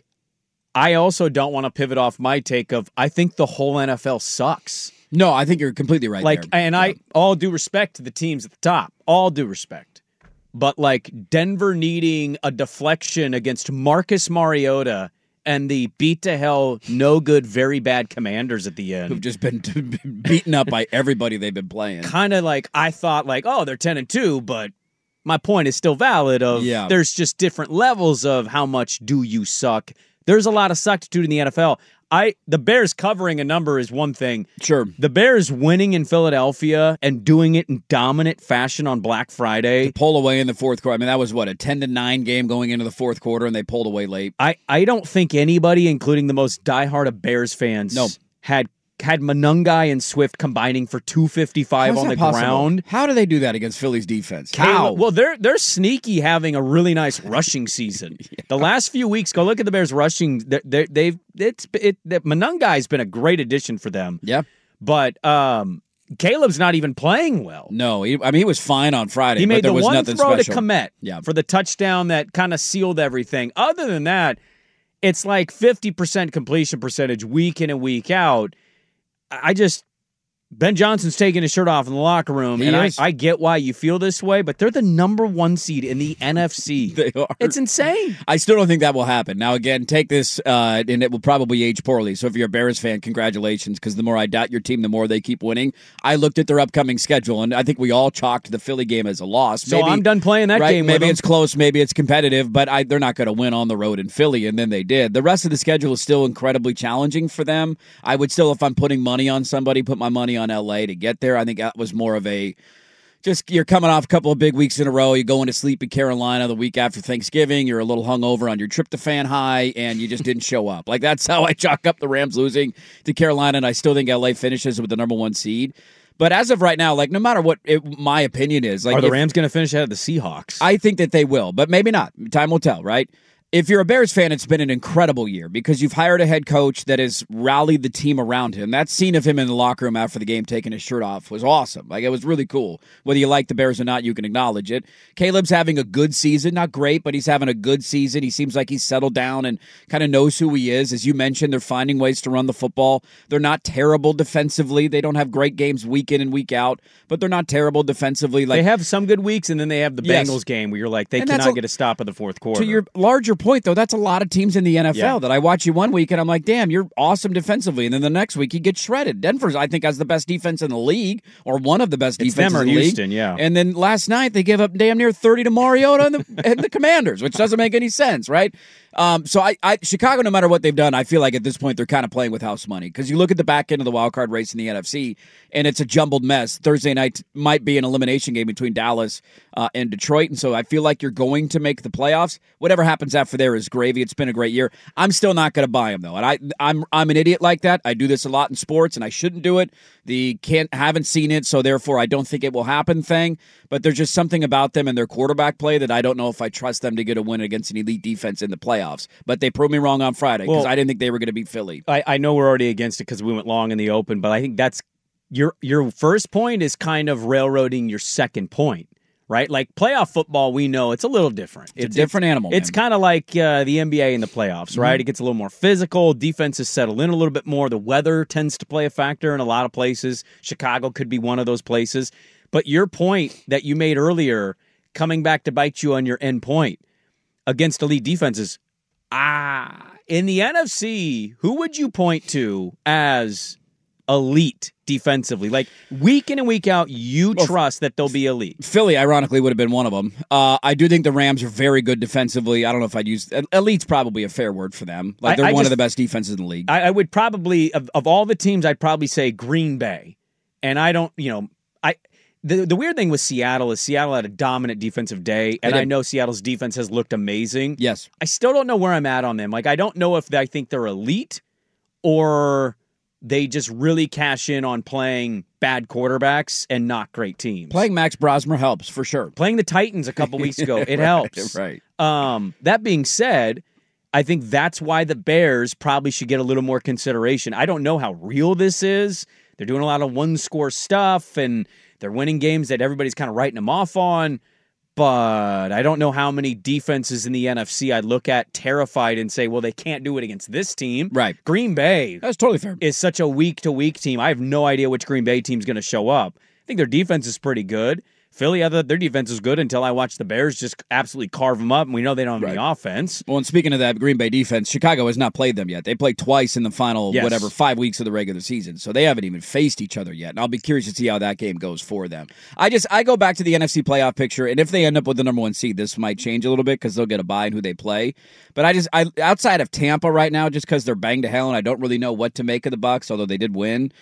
[SPEAKER 9] I also don't want to pivot off my take of, I think the whole NFL sucks.
[SPEAKER 10] No, I think you're completely right there.
[SPEAKER 9] And I, all due respect to the teams at the top, all due respect. But, Denver needing a deflection against Marcus Mariota and the beat-to-hell, no-good, very bad Commanders at the end.
[SPEAKER 10] Who've just been beaten up by everybody they've been playing.
[SPEAKER 9] Kind of I thought, they're 10-2, but my point is still valid of there's just different levels of how much do you suck. There's a lot of suckitude in the NFL. The Bears covering a number is one thing.
[SPEAKER 10] Sure.
[SPEAKER 9] The Bears winning in Philadelphia and doing it in dominant fashion on Black Friday.
[SPEAKER 10] To pull away in the fourth quarter. I mean, that was, a 10-9 game going into the fourth quarter, and they pulled away late.
[SPEAKER 9] I don't think anybody, including the most diehard of Bears fans, had Monungai and Swift combining for 255 on the ground.
[SPEAKER 10] How do they do that against Philly's defense?
[SPEAKER 9] How? Well, they're sneaky having a really nice rushing season. The last few weeks, go look at the Bears rushing. Monungai's been a great addition for them.
[SPEAKER 10] Yeah,
[SPEAKER 9] but Caleb's not even playing well.
[SPEAKER 10] No, he was fine on Friday.
[SPEAKER 9] He made
[SPEAKER 10] but there
[SPEAKER 9] the
[SPEAKER 10] was
[SPEAKER 9] one
[SPEAKER 10] nothing
[SPEAKER 9] throw
[SPEAKER 10] special.
[SPEAKER 9] to Kmet for the touchdown that kind of sealed everything. Other than that, it's 50% completion percentage week in and week out. Ben Johnson's taking his shirt off in the locker room, I get why you feel this way, but they're the number one seed in the NFC.
[SPEAKER 10] They are.
[SPEAKER 9] It's insane.
[SPEAKER 10] I still don't think that will happen. Now, again, take this, and it will probably age poorly. So if you're a Bears fan, congratulations, because the more I doubt your team, the more they keep winning. I looked at their upcoming schedule, and I think we all chalked the Philly game as a loss.
[SPEAKER 9] So I'm done playing that game with
[SPEAKER 10] Maybe
[SPEAKER 9] them.
[SPEAKER 10] it's close, maybe it's competitive, but they're not going to win on the road in Philly, and then they did. The rest of the schedule is still incredibly challenging for them. I would still, if I'm putting money on somebody, put my money on L.A. to get there. I think that was more of you're coming off a couple of big weeks in a row. You're going to sleep in Carolina the week after Thanksgiving. You're a little hungover on your tryptophan high, and you just didn't show up. That's how I chalk up the Rams losing to Carolina, and I still think LA finishes with the number one seed. But as of right now, no matter what my opinion is,
[SPEAKER 9] are the Rams going to finish ahead of the Seahawks?
[SPEAKER 10] I think that they will, but maybe not. Time will tell, right? If you're a Bears fan, it's been an incredible year because you've hired a head coach that has rallied the team around him. That scene of him in the locker room after the game taking his shirt off was awesome. Like, it was really cool. Whether you like the Bears or not, you can acknowledge it. Caleb's having a good season. Not great, but he's having a good season. He seems like he's settled down and kind of knows who he is. As you mentioned, they're finding ways to run the football. They're not terrible defensively. They don't have great games week in and week out, but they're not terrible defensively. Like,
[SPEAKER 9] they have some good weeks, and then they have the Bengals game where you're like, they cannot get a stop in the fourth quarter.
[SPEAKER 10] To your larger point, though, that's a lot of teams in the NFL that I watch you one week and I'm like, damn, you're awesome defensively, and then the next week you get shredded. Denver's, I think, has the best defense in the league, or one of the best defenses in the
[SPEAKER 9] Houston,
[SPEAKER 10] league.
[SPEAKER 9] yeah.
[SPEAKER 10] And then last night they gave up damn near 30 to Mariota and the Commanders, which doesn't make any sense, right? So Chicago, no matter what they've done, I feel like at this point they're kind of playing with house money, because you look at the back end of the wild card race in the NFC, and it's a jumbled mess. Thursday night might be an elimination game between Dallas and Detroit, and so I feel like you're going to make the playoffs. Whatever happens after there is gravy. It's been a great year. I'm still not going to buy them, though, and I'm an idiot like that. I do this a lot in sports, and I shouldn't do it. Haven't seen it, so therefore I don't think it will happen thing. But there's just something about them and their quarterback play that I don't know if I trust them to get a win against an elite defense in the playoffs. But they proved me wrong on Friday, because I didn't think they were going to beat Philly.
[SPEAKER 9] I know we're already against it because we went long in the open, but I think that's your first point is kind of railroading your second point, right? Like, playoff football, we know it's a little different.
[SPEAKER 10] It's a different animal.
[SPEAKER 9] It's kind of like the NBA in the playoffs, right? It gets a little more physical. Defenses settle in a little bit more. The weather tends to play a factor in a lot of places. Chicago could be one of those places. But your point that you made earlier, coming back to bite you on your end point, against elite defenses, in the NFC, who would you point to as elite defensively? Like, week in and week out, you trust that they'll be elite.
[SPEAKER 10] Philly, ironically, would have been one of them. I do think the Rams are very good defensively. I don't know if I'd use elite's probably a fair word for them. Like, they're one of the best defenses in the league.
[SPEAKER 9] I would probably, of all the teams, I'd probably say Green Bay. And I don't, The weird thing with Seattle is Seattle had a dominant defensive day, and I know Seattle's defense has looked amazing.
[SPEAKER 10] Yes.
[SPEAKER 9] I still don't know where I'm at on them. Like, I don't know if I think they're elite or they just really cash in on playing bad quarterbacks and not great teams.
[SPEAKER 10] Playing Max Brosmer helps, for sure.
[SPEAKER 9] Playing the Titans a couple weeks ago, it helps.
[SPEAKER 10] Right.
[SPEAKER 9] That being said, I think that's why the Bears probably should get a little more consideration. I don't know how real this is. They're doing a lot of one-score stuff, and they're winning games that everybody's kind of writing them off on, but I don't know how many defenses in the NFC I'd look at terrified and say, well, they can't do it against this team.
[SPEAKER 10] Right.
[SPEAKER 9] Green Bay.
[SPEAKER 10] That's totally fair.
[SPEAKER 9] Is such a week-to-week team. I have no idea which Green Bay team's going to show up. I think their defense is pretty good. Philly, their defense is good until I watch the Bears just absolutely carve them up, and we know they don't have any offense.
[SPEAKER 10] Well, and speaking of that Green Bay defense, Chicago has not played them yet. They played twice in the final, 5 weeks of the regular season, so they haven't even faced each other yet, and I'll be curious to see how that game goes for them. I go back to the NFC playoff picture, and if they end up with the number one seed, this might change a little bit because they'll get a bye in who they play. But I outside of Tampa right now, just because they're banged to hell, and I don't really know what to make of the Bucs, although they did win.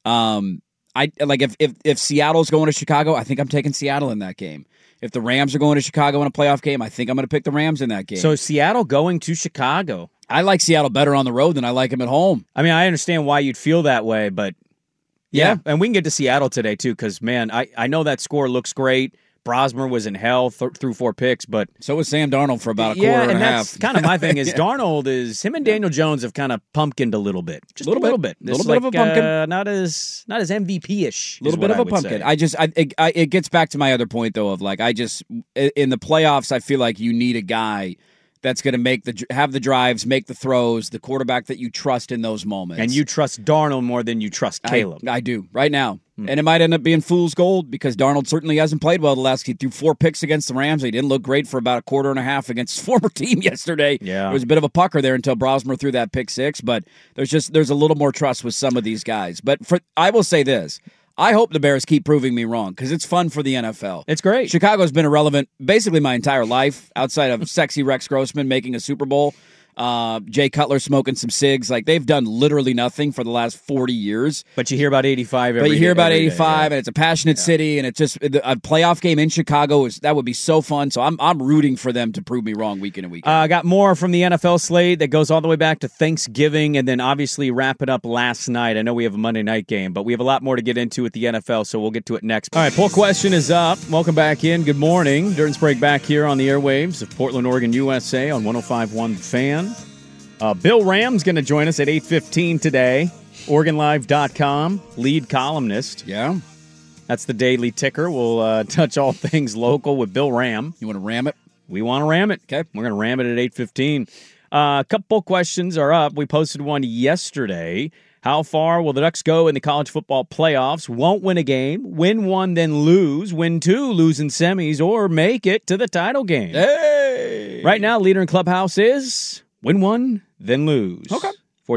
[SPEAKER 10] If Seattle's going to Chicago, I think I'm taking Seattle in that game. If the Rams are going to Chicago in a playoff game, I think I'm going to pick the Rams in that game.
[SPEAKER 9] So Seattle going to Chicago.
[SPEAKER 10] I like Seattle better on the road than I like them at home.
[SPEAKER 9] I mean, I understand why you'd feel that way, but yeah. And we can get to Seattle today, too, because, man, I know that score looks great. Brosmer was in hell through 4 picks, but
[SPEAKER 10] so was Sam Darnold for about a quarter and a half.
[SPEAKER 9] That's kind of my thing is Darnold him and Daniel Jones have kind of pumpkined a little bit, just a little bit,
[SPEAKER 10] of a pumpkin,
[SPEAKER 9] not as MVP-ish,
[SPEAKER 10] a little bit of a pumpkin. It gets back to my other point though of like in the playoffs I feel like you need a guy that's going to have the drives, make the throws, the quarterback that you trust in those moments.
[SPEAKER 9] And you trust Darnold more than you trust Caleb.
[SPEAKER 10] I do, right now. And it might end up being fool's gold because Darnold certainly hasn't played well he threw 4 picks against the Rams. He didn't look great for about a quarter and a half against his former team yesterday.
[SPEAKER 9] Yeah.
[SPEAKER 10] It was a bit of a pucker there until Brosmer threw that pick 6, but there's a little more trust with some of these guys. But I will say this. I hope the Bears keep proving me wrong because it's fun for the NFL.
[SPEAKER 9] It's great.
[SPEAKER 10] Chicago's been irrelevant basically my entire life outside of sexy Rex Grossman making a Super Bowl. Jay Cutler smoking some cigs. Like, they've done literally nothing for the last 40 years.
[SPEAKER 9] But you hear about 85
[SPEAKER 10] every day. But you hear about 85,
[SPEAKER 9] day,
[SPEAKER 10] and it's a passionate city, and it's just a playoff game in Chicago. That would be so fun. So I'm rooting for them to prove me wrong week in and week out.
[SPEAKER 9] I got more from the NFL slate that goes all the way back to Thanksgiving, and then obviously wrap it up last night. I know we have a Monday night game, but we have a lot more to get into with the NFL, so we'll get to it next. All right, poll question is up. Welcome back in. Good morning. Dirt and Sprague back here on the airwaves of Portland, Oregon, USA on 105.1 The Fan. Bill Ram's going to join us at 8:15 today. OregonLive.com, lead columnist.
[SPEAKER 10] Yeah.
[SPEAKER 9] That's the daily ticker. We'll touch all things local with Bill Ram.
[SPEAKER 10] You want to ram it?
[SPEAKER 9] We want to ram it.
[SPEAKER 10] Okay.
[SPEAKER 9] We're going to ram it at 8:15. A couple questions are up. We posted one yesterday. How far will the Ducks go in the college football playoffs? Won't win a game. Win one, then lose. Win two, lose in semis, or make it to the title game.
[SPEAKER 10] Hey!
[SPEAKER 9] Right now, leader in Clubhouse is win one, then lose.
[SPEAKER 10] Okay.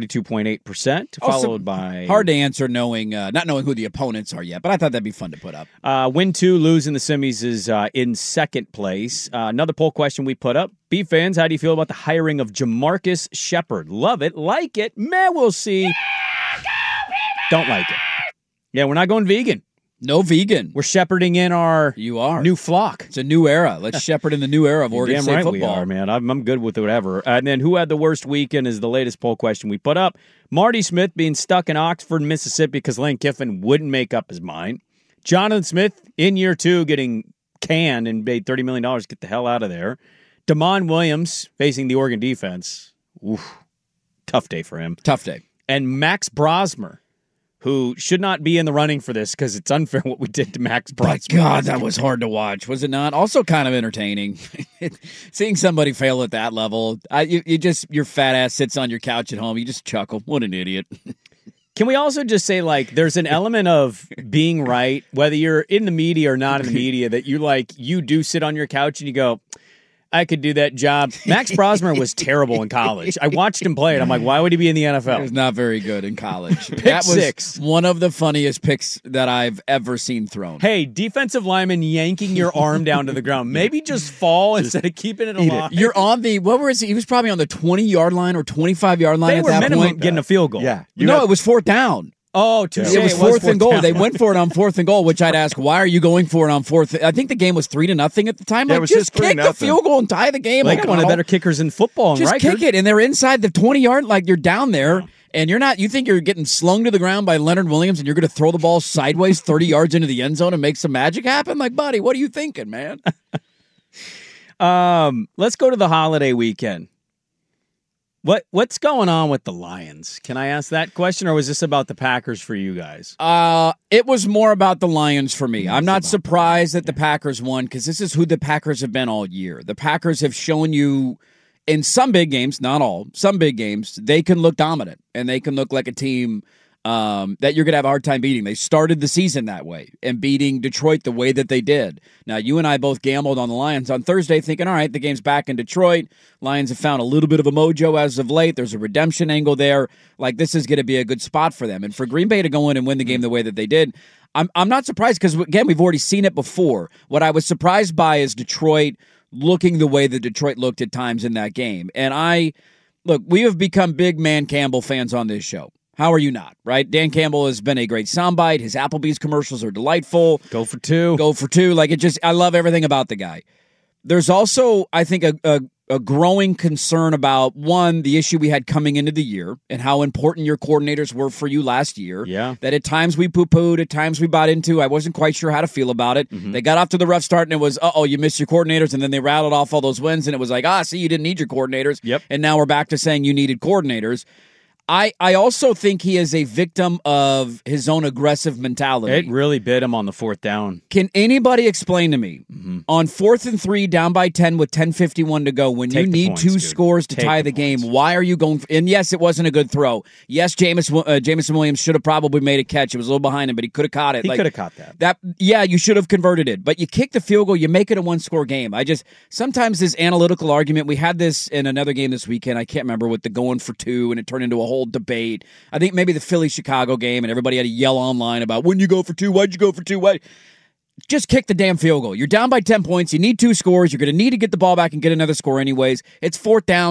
[SPEAKER 9] 42.8%, followed by...
[SPEAKER 10] Hard to answer not knowing who the opponents are yet, but I thought that'd be fun to put up.
[SPEAKER 9] Win two, lose in the semis is in second place. Another poll question we put up. Beef fans, how do you feel about the hiring of Jamarcus Shepard? Love it, like it, meh, we'll see. Yeah, don't like it. Yeah, we're not going vegan.
[SPEAKER 10] No vegan.
[SPEAKER 9] We're shepherding in our new flock.
[SPEAKER 10] It's a new era. Let's shepherd in the new era of Oregon State football.
[SPEAKER 9] We are, man. I'm good with whatever. And then who had the worst weekend is the latest poll question we put up. Marty Smith being stuck in Oxford, Mississippi because Lane Kiffin wouldn't make up his mind. Jonathan Smith in year 2 getting canned and paid $30 million to get the hell out of there. Damon Williams facing the Oregon defense. Oof. Tough day for him.
[SPEAKER 10] Tough day.
[SPEAKER 9] And Max Brosmer, who should not be in the running for this because it's unfair what we did to Max Brosmer.
[SPEAKER 10] My God, that was hard to watch, was it not? Also kind of entertaining. Seeing somebody fail at that level, your fat ass sits on your couch at home, you just chuckle. What an idiot.
[SPEAKER 9] Can we also just say, like, there's an element of being right, whether you're in the media or not in the media, that you do sit on your couch and you go, I could do that job. Max Brosmer was terrible in college. I watched him play it. I'm like, why would he be in the NFL?
[SPEAKER 10] He was not very good in college.
[SPEAKER 9] That was
[SPEAKER 10] 6. One of the funniest picks that I've ever seen thrown.
[SPEAKER 9] Hey, defensive lineman yanking your arm down to the ground. Maybe just fall instead of keeping it alive.
[SPEAKER 10] You're on he was probably on the 20-yard line or 25-yard line at that point.
[SPEAKER 9] They were minimum getting a field goal.
[SPEAKER 11] Yeah.
[SPEAKER 10] It was 4th down.
[SPEAKER 9] Oh, touche.
[SPEAKER 10] It was 4th and goal. Down. They went for it on 4th and goal, which I'd ask, why are you going for it on 4th? I think the game was 3-0 at the time.
[SPEAKER 11] Yeah,
[SPEAKER 10] like,
[SPEAKER 11] it was
[SPEAKER 10] just kick
[SPEAKER 11] 3-0.
[SPEAKER 10] the field goal and tie the game.
[SPEAKER 9] Like one of the better kickers in football.
[SPEAKER 10] Just kick it, and they're inside the 20-yard. Like, you're down there, and you think you're getting slung to the ground by Leonard Williams, and you're going to throw the ball sideways 30 yards into the end zone and make some magic happen? Like, buddy, what are you thinking, man?
[SPEAKER 9] Let's go to the holiday weekend. What's going on with the Lions? Can I ask that question, or was this about the Packers for you guys?
[SPEAKER 10] It was more about the Lions for me. I'm not surprised that the Packers won because this is who the Packers have been all year. The Packers have shown you in some big games, not all, some big games, they can look dominant and they can look like a team that you're going to have a hard time beating. They started the season that way and beating Detroit the way that they did. Now, you and I both gambled on the Lions on Thursday thinking, all right, the game's back in Detroit. Lions have found a little bit of a mojo as of late. There's a redemption angle there. Like, this is going to be a good spot for them. And for Green Bay to go in and win the game the way that they did, I'm not surprised because, again, we've already seen it before. What I was surprised by is Detroit looking the way that Detroit looked at times in that game. And we have become big Man Campbell fans on this show. How are you not, right? Dan Campbell has been a great soundbite. His Applebee's commercials are delightful.
[SPEAKER 9] Go for two.
[SPEAKER 10] Like, I love everything about the guy. There's also, I think, a growing concern about, one, the issue we had coming into the year and how important your coordinators were for you last year.
[SPEAKER 9] Yeah.
[SPEAKER 10] That at times we poo-pooed, at times we bought into. I wasn't quite sure how to feel about it. Mm-hmm. They got off to the rough start, and it was, you missed your coordinators, and then they rattled off all those wins, and it was like, see, you didn't need your coordinators.
[SPEAKER 9] Yep.
[SPEAKER 10] And now we're back to saying you needed coordinators. I also think he is a victim of his own aggressive mentality.
[SPEAKER 9] It really bit him on the 4th down.
[SPEAKER 10] Can anybody explain to me, on 4th and 3, down by 10 with 10:51 to go, when you need two scores to tie the game, why are you going and yes, it wasn't a good throw. Yes, Jameson Williams should have probably made a catch. It was a little behind him, but he could have caught it.
[SPEAKER 9] He could have caught that.
[SPEAKER 10] Yeah, you should have converted it. But you kick the field goal, you make it a one-score game. Sometimes this analytical argument, we had this in another game this weekend, I can't remember, with the going for two, and it turned into a whole debate. I think maybe the Philly-Chicago game, and everybody had to yell online about, when you go for two, why'd you go for two? Why? Just kick the damn field goal. You're down by 10 points. You need two scores. You're going to need to get the ball back and get another score anyways. It's 4th down.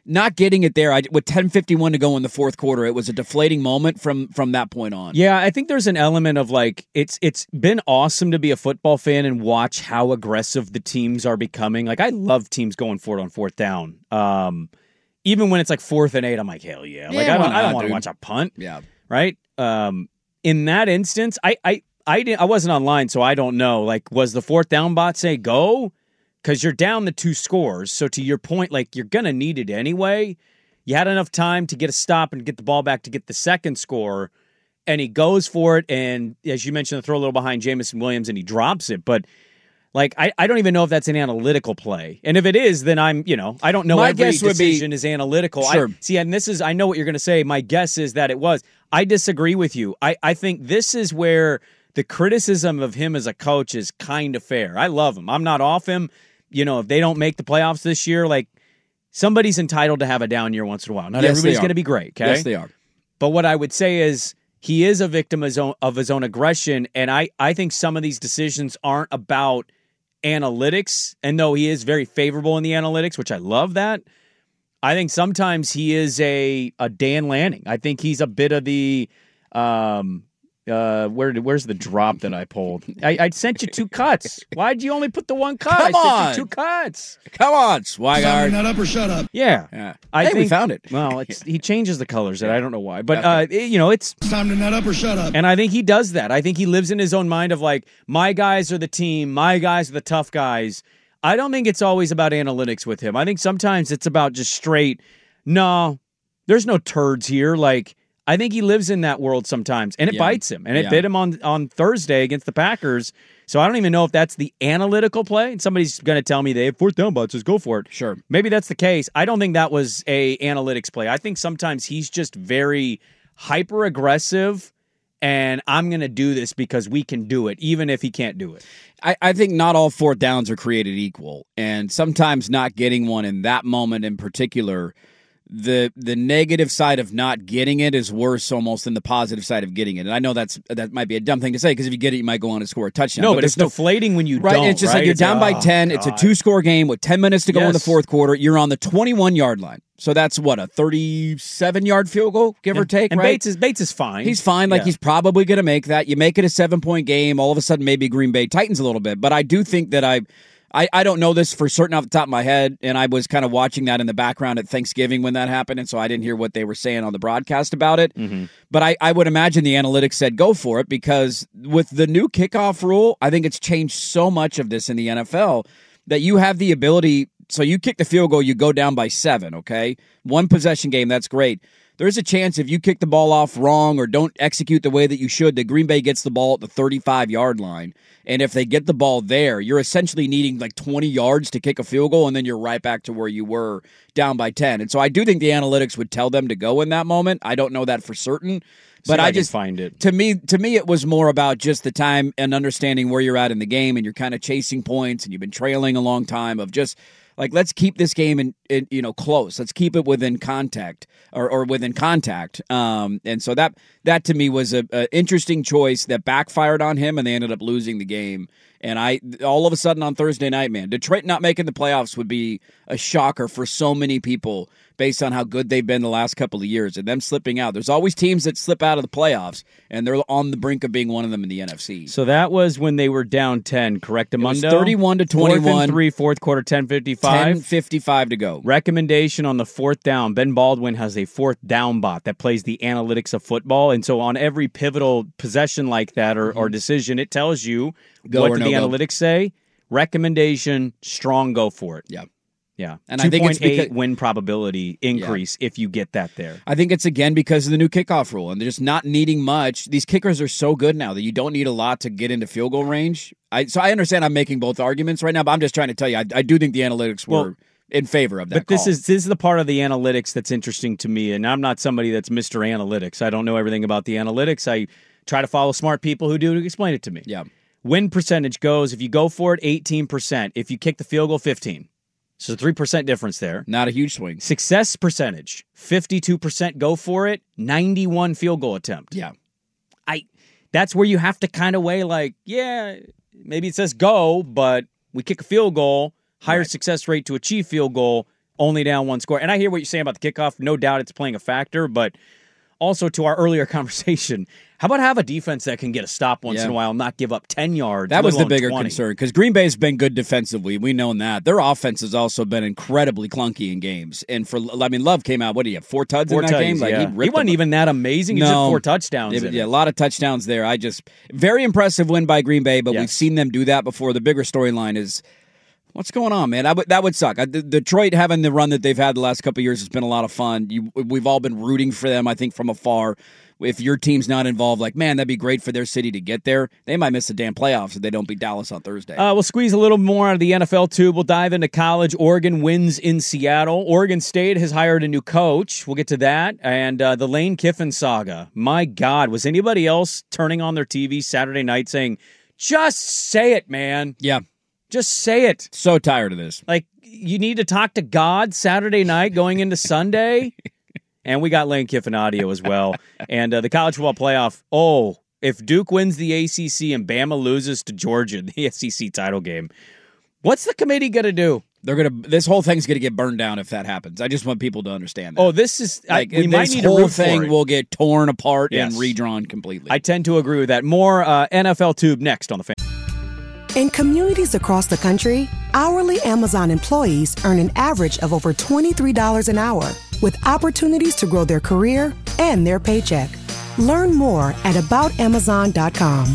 [SPEAKER 10] not getting it there, with 10:51 to go in the fourth quarter, it was a deflating moment from that point on.
[SPEAKER 9] Yeah, I think there's an element of like it's been awesome to be a football fan and watch how aggressive the teams are becoming. Like I love teams going for it on fourth down. Even when it's like 4th and 8, I'm like, hell yeah. Like I don't want to watch a punt.
[SPEAKER 10] Yeah.
[SPEAKER 9] Right? In that instance, I wasn't online, so I don't know. Like, was the fourth down bot say go? Because you're down the 2 scores. So to your point, like you're gonna need it anyway. You had enough time to get a stop and get the ball back to get the second score, and he goes for it. And as you mentioned, the throw a little behind Jameson Williams, and he drops it. But like I don't even know if that's an analytical play. And if it is, then I don't know.
[SPEAKER 10] My
[SPEAKER 9] every
[SPEAKER 10] guess would
[SPEAKER 9] decision is analytical.
[SPEAKER 10] Sure.
[SPEAKER 9] And I know what you're going to say. My guess is that it was. I disagree with you. I think this is where the criticism of him as a coach is kind of fair. I love him. I'm not off him. If they don't make the playoffs this year, like somebody's entitled to have a down year once in a while. Not everybody's going to be great. Okay?
[SPEAKER 10] Yes, they are.
[SPEAKER 9] But what I would say is he is a victim of his own aggression, and I think some of these decisions aren't about analytics. And though he is very favorable in the analytics, which I love that, I think sometimes he is a Dan Lanning. I think he's a bit of the where's the drop that I pulled? I sent you 2 cuts. Why'd you only put the 1 cut?
[SPEAKER 10] Come
[SPEAKER 9] I sent
[SPEAKER 10] on.
[SPEAKER 9] you 2 cuts.
[SPEAKER 10] Come on, Swigard.
[SPEAKER 7] Nut up or shut up.
[SPEAKER 9] Yeah.
[SPEAKER 10] I think we found it.
[SPEAKER 9] Well, he changes the colors, and I don't know why. But, it's
[SPEAKER 7] time to nut up or shut up.
[SPEAKER 9] And I think he does that. I think he lives in his own mind of like, my guys are the team. My guys are the tough guys. I don't think it's always about analytics with him. I think sometimes it's about just straight, no, there's no turds here. Like, I think he lives in that world sometimes, and it bites him. And it bit him on Thursday against the Packers. So I don't even know if that's the analytical play. And somebody's going to tell me they have fourth down bots, just go for it.
[SPEAKER 10] Sure.
[SPEAKER 9] Maybe that's the case. I don't think that was a analytics play. I think sometimes he's just very hyper-aggressive, and I'm going to do this because we can do it, even if he can't do it.
[SPEAKER 10] I think not all fourth downs are created equal. And sometimes not getting one in that moment in particular, the negative side of not getting it is worse almost than the positive side of getting it. And I know that might be a dumb thing to say, because if you get it, you might go on and score a touchdown.
[SPEAKER 9] No, but it's deflating when you don't.
[SPEAKER 10] It's just like you're down by 10. It's a 2-score game with 10 minutes to go in the fourth quarter. You're on the 21-yard line. So that's what, a 37-yard field goal, give or take,
[SPEAKER 9] and
[SPEAKER 10] right?
[SPEAKER 9] Bates is fine.
[SPEAKER 10] He's fine. Like, he's probably going to make that. You make it a 7-point game. All of a sudden, maybe Green Bay tightens a little bit. But I do think that I don't know this for certain off the top of my head, and I was kind of watching that in the background at Thanksgiving when that happened, and so I didn't hear what they were saying on the broadcast about it. Mm-hmm. But I would imagine the analytics said go for it, because with the new kickoff rule, I think it's changed so much of this in the NFL that you have the ability. So you kick the field goal, you go down by 7, okay? 1 possession game, that's great. There's a chance if you kick the ball off wrong or don't execute the way that you should, that Green Bay gets the ball at the 35-yard line. And if they get the ball there, you're essentially needing like 20 yards to kick a field goal, and then you're right back to where you were down by 10. And so I do think the analytics would tell them to go in that moment. I don't know that for certain. But I just
[SPEAKER 9] find it.
[SPEAKER 10] To me, it was more about just the time and understanding where you're at in the game, and you're kind of chasing points, and you've been trailing a long time, of just like, let's keep this game in close. Let's keep it within contact or within contact. And so that to me was an interesting choice that backfired on him, and they ended up losing the game. And all of a sudden on Thursday night, man, Detroit not making the playoffs would be a shocker for so many people based on how good they've been the last couple of years, and them slipping out. There's always teams that slip out of the playoffs, and they're on the brink of being one of them in the NFC.
[SPEAKER 9] So that was when they were down 10, correct, Amundo?
[SPEAKER 10] 31-21.
[SPEAKER 9] 4th and 3, fourth quarter, 10:55.
[SPEAKER 10] 10:55 to go.
[SPEAKER 9] Recommendation on the fourth down. Ben Baldwin has a fourth down bot that plays the analytics of football, and so on every pivotal possession like that or decision, it tells you what do the analytics say. Recommendation, strong, go for it.
[SPEAKER 10] Yeah.
[SPEAKER 9] Yeah,
[SPEAKER 10] and I think it's because
[SPEAKER 9] win probability increase if you get that there.
[SPEAKER 10] I think it's, again, because of the new kickoff rule, and they're just not needing much. These kickers are so good now that you don't need a lot to get into field goal range. So I understand I'm making both arguments right now, but I'm just trying to tell you, I do think the analytics were in favor of that.
[SPEAKER 9] But this is the part of the analytics that's interesting to me, and I'm not somebody that's Mr. Analytics. I don't know everything about the analytics. I try to follow smart people who do to explain it to me.
[SPEAKER 10] Yeah.
[SPEAKER 9] Win percentage goes, if you go for it, 18%. If you kick the field goal, 15%. So 3% difference there.
[SPEAKER 10] Not a huge swing.
[SPEAKER 9] Success percentage, 52% go for it, 91 field goal attempt.
[SPEAKER 10] Yeah.
[SPEAKER 9] That's where you have to kind of weigh, like, yeah, maybe it says go, but we kick a field goal, higher success rate to achieve field goal, only down one score. And I hear what you're saying about the kickoff. No doubt it's playing a factor, but also to our earlier conversation, how about have a defense that can get a stop once in a while and not give up 10 yards?
[SPEAKER 10] That was the bigger concern because Green Bay's been good defensively. We know that. Their offense has also been incredibly clunky in games. And Love came out, what do you have, 4 tuds in that game?
[SPEAKER 9] Yeah. He wasn't even that amazing. He had 4 touchdowns.
[SPEAKER 10] A lot of touchdowns there. Very impressive win by Green Bay, but we've seen them do that before. The bigger storyline is, what's going on, man? That would suck. Detroit having the run that they've had the last couple of years has been a lot of fun. We've all been rooting for them, I think, from afar. If your team's not involved, man, that'd be great for their city to get there. They might miss the damn playoffs if they don't beat Dallas on Thursday.
[SPEAKER 9] We'll squeeze a little more out of the NFL, too. We'll dive into college. Oregon wins in Seattle. Oregon State has hired a new coach. We'll get to that. And the Lane Kiffin saga. My God, was anybody else turning on their TV Saturday night saying, just say it, man?
[SPEAKER 10] Yeah.
[SPEAKER 9] Just say it.
[SPEAKER 10] So tired of this.
[SPEAKER 9] You need to talk to God Saturday night going into Sunday. And we got Lane Kiffin audio as well. And the college football playoff. Oh, if Duke wins the ACC and Bama loses to Georgia in the SEC title game, what's the committee going to do?
[SPEAKER 10] This whole thing's gonna get burned down if that happens. I just want people to understand that.
[SPEAKER 9] Oh, this is we might need
[SPEAKER 10] whole
[SPEAKER 9] to root
[SPEAKER 10] thing
[SPEAKER 9] for it.
[SPEAKER 10] will get torn apart and redrawn completely.
[SPEAKER 9] I tend to agree with that. More NFL Tube next on the Fan.
[SPEAKER 1] In communities across the country, hourly Amazon employees earn an average of over $23 an hour, with opportunities to grow their career and their paycheck. Learn more at aboutamazon.com.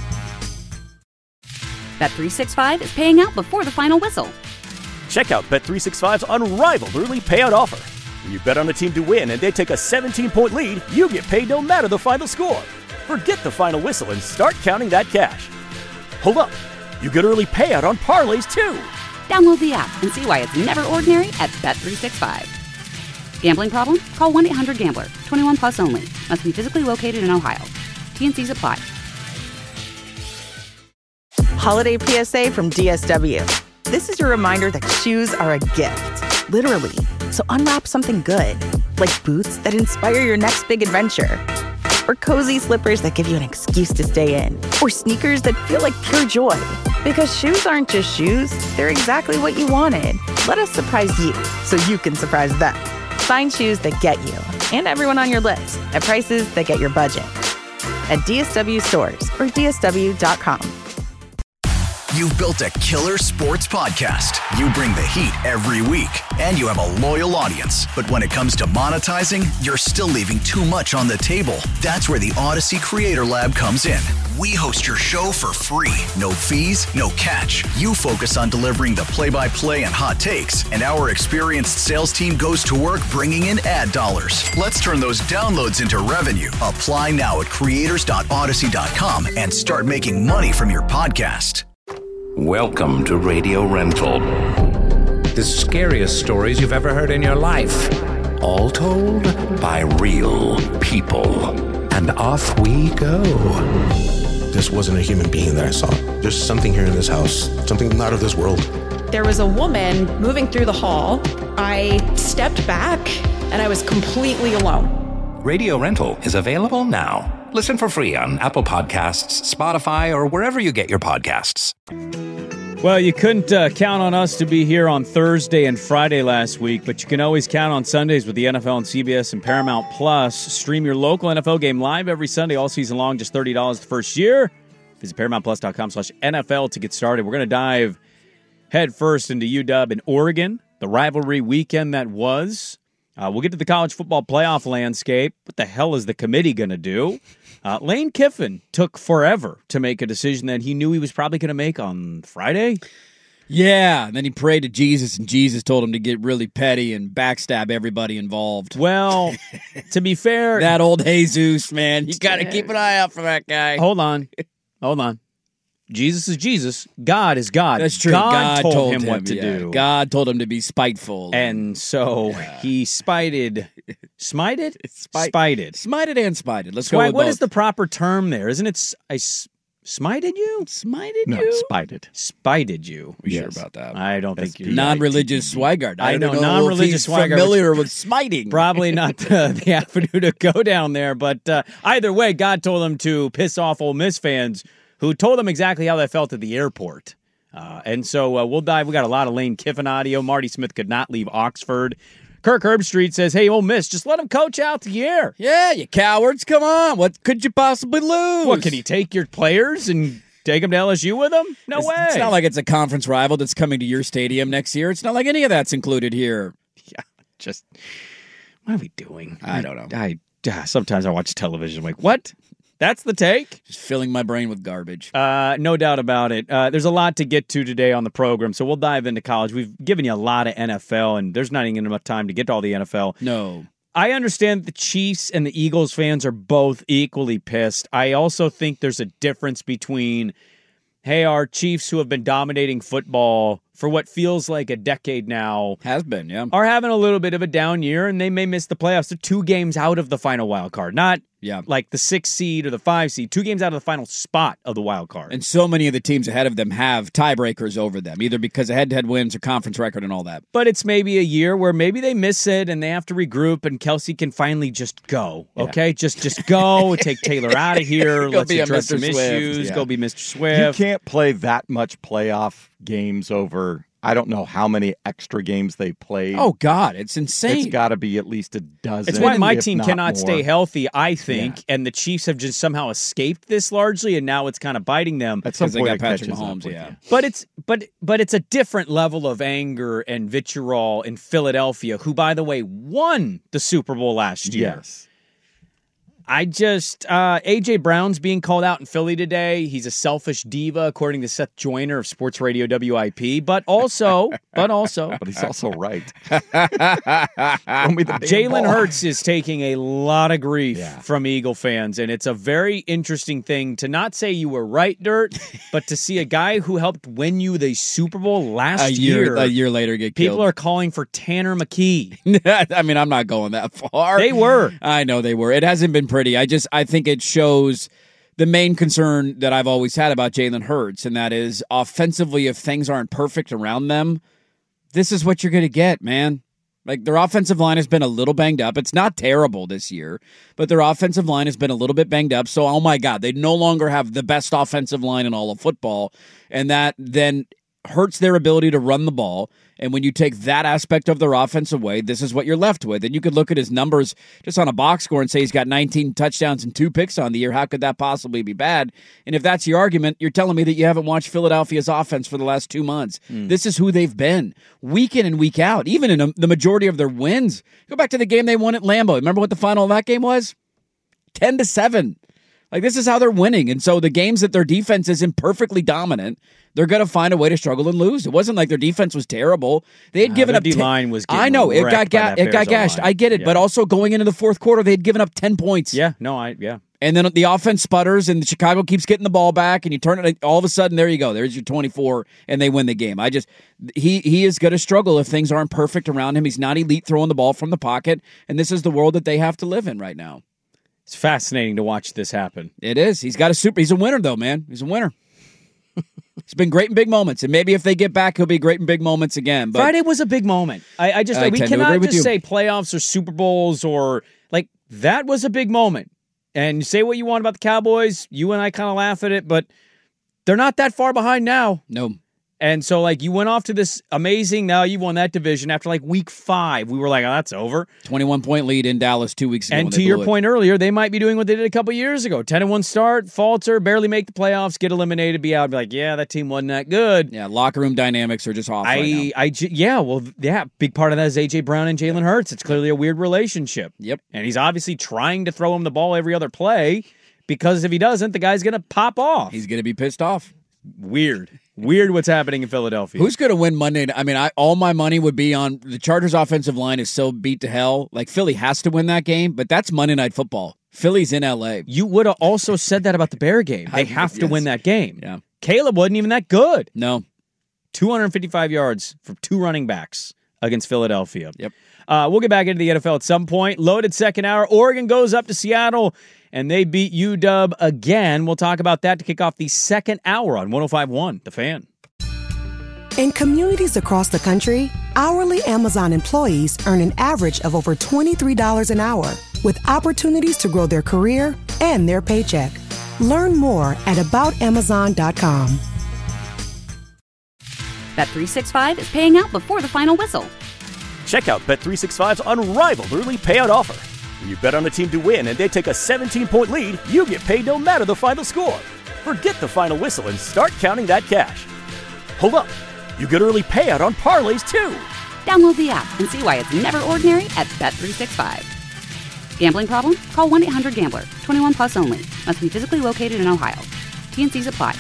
[SPEAKER 3] Bet365 is paying out before the final whistle.
[SPEAKER 4] Check out Bet365's unrivaled early payout offer. When you bet on a team to win and they take a 17-point lead, you get paid no matter the final score. Forget the final whistle and start counting that cash. Hold up. You get early payout on parlays, too.
[SPEAKER 3] Download the app and see why it's never ordinary at Bet365. Gambling problem? Call 1-800-GAMBLER. 21 plus only. Must be physically located in Ohio. T&Cs apply.
[SPEAKER 12] Holiday PSA from DSW. This is your reminder that shoes are a gift, literally. So unwrap something good, like boots that inspire your next big adventure, or cozy slippers that give you an excuse to stay in, or sneakers that feel like pure joy. Because shoes aren't just shoes, they're exactly what you wanted. Let us surprise you so you can surprise them. Find shoes that get you and everyone on your list at prices that get your budget. At DSW stores or DSW.com.
[SPEAKER 5] You've built a killer sports podcast. You bring the heat every week, and you have a loyal audience. But when it comes to monetizing, you're still leaving too much on the table. That's where the Odyssey Creator Lab comes in. We host your show for free. No fees, no catch. You focus on delivering the play-by-play and hot takes, and our experienced sales team goes to work bringing in ad dollars. Let's turn those downloads into revenue. Apply now at creators.odyssey.com and start making money from your podcast.
[SPEAKER 13] Welcome to Radio Rental. The scariest stories you've ever heard in your life. All told by real people. And off we go.
[SPEAKER 14] This wasn't a human being that I saw. There's something here in this house, something not of this world.
[SPEAKER 15] There was a woman moving through the hall. I stepped back and I was completely alone.
[SPEAKER 13] Radio Rental is available now. Listen for free on Apple Podcasts, Spotify, or wherever you get your podcasts.
[SPEAKER 9] Well, you couldn't count on us to be here on Thursday and Friday last week, but you can always count on Sundays with the NFL on CBS and Paramount Plus. Stream your local NFL game live every Sunday all season long, just $30 the first year. Visit ParamountPlus.com/NFL to get started. We're going to dive head first into UW in Oregon, the rivalry weekend that was. We'll get to the college football playoff landscape. What the hell is the committee going to do? Lane Kiffin took forever to make a decision that he knew he was probably going to make on Friday.
[SPEAKER 10] Yeah, and then he prayed to Jesus, and Jesus told him to get really petty and backstab everybody involved.
[SPEAKER 9] Well, to be fair...
[SPEAKER 10] that old Jesus, man. You got to keep an eye out for that guy.
[SPEAKER 9] Hold on. Jesus is Jesus. God is God.
[SPEAKER 10] That's true.
[SPEAKER 9] God told him what to do.
[SPEAKER 10] God told him to be spiteful.
[SPEAKER 9] And so he spited. Smited? Spited.
[SPEAKER 10] Smited and spited. Let's go with
[SPEAKER 9] What
[SPEAKER 10] both.
[SPEAKER 9] is the proper term there? Isn't it I smited you?
[SPEAKER 10] Smited
[SPEAKER 11] No,
[SPEAKER 10] you?
[SPEAKER 11] spited.
[SPEAKER 9] Spited you.
[SPEAKER 10] We sure about that?
[SPEAKER 9] I don't think you're
[SPEAKER 10] Non-religious Swigart.
[SPEAKER 9] I know,
[SPEAKER 10] don't
[SPEAKER 9] non-religious
[SPEAKER 10] if he's
[SPEAKER 9] Swigart.
[SPEAKER 10] familiar with smiting.
[SPEAKER 9] Probably not the avenue to go down there, but either way, God told him to piss off Ole Miss fans who told him exactly how they felt at the airport. And so we'll dive. We got a lot of Lane Kiffin audio. Marty Smith could not leave Oxford. Kirk Herbstreit says, hey, Ole Miss, just let him coach out the year.
[SPEAKER 10] Yeah, you cowards. Come on. What could you possibly lose?
[SPEAKER 9] What, can he take your players and take them to LSU with him? No way.
[SPEAKER 10] It's not like it's a conference rival that's coming to your stadium next year. It's not like any of that's included here.
[SPEAKER 9] Yeah, just, what are we doing?
[SPEAKER 10] I don't know.
[SPEAKER 9] Sometimes I watch television. I'm like, what? That's the take?
[SPEAKER 10] Just filling my brain with garbage.
[SPEAKER 9] No doubt about it. There's a lot to get to today on the program, so we'll dive into college. We've given you a lot of NFL, and there's not even enough time to get to all the NFL.
[SPEAKER 10] No.
[SPEAKER 9] I understand the Chiefs and the Eagles fans are both equally pissed. I also think there's a difference between, hey, our Chiefs who have been dominating football for what feels like a decade now.
[SPEAKER 10] Has been, yeah.
[SPEAKER 9] Are having a little bit of a down year, and they may miss the playoffs. They're 2 games out of the final wild card, not like the 6 seed or the 5 seed. 2 games out of the final spot of the wild card.
[SPEAKER 10] And so many of the teams ahead of them have tiebreakers over them, either because of head-to-head wins or conference record and all that.
[SPEAKER 9] But it's maybe a year where maybe they miss it and they have to regroup, and Kelsey can finally just go. Okay, just go. Take Taylor out of here. Let's address some issues. Go be Mr. Swift.
[SPEAKER 11] You can't play that much playoff games over. I don't know how many extra games they played.
[SPEAKER 10] Oh, God, it's insane.
[SPEAKER 11] It's got to be at least a dozen.
[SPEAKER 9] It's why my team cannot stay healthy, I think, and the Chiefs have just somehow escaped this largely, and now it's kind of biting them.
[SPEAKER 11] At some point,
[SPEAKER 10] they got Patrick Mahomes,
[SPEAKER 9] But it's a different level of anger and vitriol in Philadelphia, who, by the way, won the Super Bowl last year.
[SPEAKER 11] Yes.
[SPEAKER 9] A.J. Brown's being called out in Philly today. He's a selfish diva, according to Seth Joyner of Sports Radio WIP. But he's also
[SPEAKER 11] right.
[SPEAKER 9] Jalen Hurts is taking a lot of grief from Eagle fans, and it's a very interesting thing to not say you were right, Dirt, but to see a guy who helped win you the Super Bowl last year.
[SPEAKER 10] A year later get killed.
[SPEAKER 9] People are calling for Tanner McKee.
[SPEAKER 10] I mean, I'm not going that far.
[SPEAKER 9] They were.
[SPEAKER 10] I know they were. It hasn't been pretty. I think it shows the main concern that I've always had about Jalen Hurts, and that is offensively, if things aren't perfect around them, this is what you're going to get, man. Like, their offensive line has been a little banged up. It's not terrible this year, but their offensive line has been a little bit banged up. So, oh my God, they no longer have the best offensive line in all of football, and that then hurts their ability to run the ball. And when you take that aspect of their offense away, this is what you're left with. And you could look at his numbers just on a box score and say he's got 19 touchdowns and 2 picks on the year. How could that possibly be bad? And if that's your argument, you're telling me that you haven't watched Philadelphia's offense for the last 2 months. This is who they've been, week in and week out, even in the majority of their wins. Go back to the game they won at Lambeau. Remember what the final of that game was? 10-7. Like, this is how they're winning. And so the games that their defense isn't perfectly dominant, they're going to find a way to struggle and lose. It wasn't like their defense was terrible. They had given up.
[SPEAKER 9] D-line was getting
[SPEAKER 10] I know it got gashed. I get it,
[SPEAKER 9] yeah.
[SPEAKER 10] But also going into the fourth quarter, they had given up 10 points.
[SPEAKER 9] Yeah,
[SPEAKER 10] And then the offense sputters, and Chicago keeps getting the ball back, and you turn it. All of a sudden, there you go. There's your 24, and they win the game. He is going to struggle if things aren't perfect around him. He's not elite throwing the ball from the pocket, and this is the world that they have to live in right now.
[SPEAKER 9] It's fascinating to watch this happen.
[SPEAKER 10] It is. He's a winner, though, man. He's a winner. He's been great in big moments, and maybe if they get back, he'll be great in big moments again. But
[SPEAKER 9] Friday was a big moment. We cannot just say playoffs or Super Bowls or like that was a big moment. And say what you want about the Cowboys, you and I kind of laugh at it, but they're not that far behind now.
[SPEAKER 10] No.
[SPEAKER 9] And so, like, you went off to this amazing, now you won that division after, like, week 5. We were like, oh, that's over.
[SPEAKER 10] 21-point lead in Dallas 2 weeks ago.
[SPEAKER 9] And to your point earlier, they might be doing what they did a couple years ago. 10-1 start, falter, barely make the playoffs, get eliminated, be out, be like, yeah, that team wasn't that good.
[SPEAKER 10] Yeah, locker room dynamics are just off right
[SPEAKER 9] now. Big part of that is A.J. Brown and Jalen Hurts. It's clearly a weird relationship.
[SPEAKER 10] Yep.
[SPEAKER 9] And he's obviously trying to throw him the ball every other play because if he doesn't, the guy's going to pop off.
[SPEAKER 10] He's going to be pissed off.
[SPEAKER 9] Weird what's happening in Philadelphia.
[SPEAKER 10] Who's going to win Monday? I mean, all my money would be on the Chargers' offensive line is so beat to hell. Like, Philly has to win that game, but that's Monday Night Football. Philly's in L.A.
[SPEAKER 9] You would have also said that about the Bear game. They have to win that game.
[SPEAKER 10] Yeah.
[SPEAKER 9] Caleb wasn't even that good.
[SPEAKER 10] No.
[SPEAKER 9] 255 yards from 2 running backs against Philadelphia.
[SPEAKER 10] Yep.
[SPEAKER 9] We'll get back into the NFL at some point. Loaded second hour. Oregon goes up to Seattle, and they beat UW again. We'll talk about that to kick off the second hour on 105.1 The Fan.
[SPEAKER 1] In communities across the country, hourly Amazon employees earn an average of over $23 an hour, with opportunities to grow their career and their paycheck. Learn more at aboutamazon.com.
[SPEAKER 3] Bet365 is paying out before the final whistle.
[SPEAKER 4] Check out Bet365's unrivaled early payout offer. When you bet on a team to win and they take a 17-point lead, you get paid no matter the final score. Forget the final whistle and start counting that cash. Hold up. You get early payout on parlays, too.
[SPEAKER 3] Download the app and see why it's never ordinary at Bet365. Gambling problem? Call 1-800-GAMBLER. 21 plus only. Must be physically located in Ohio. T&Cs apply.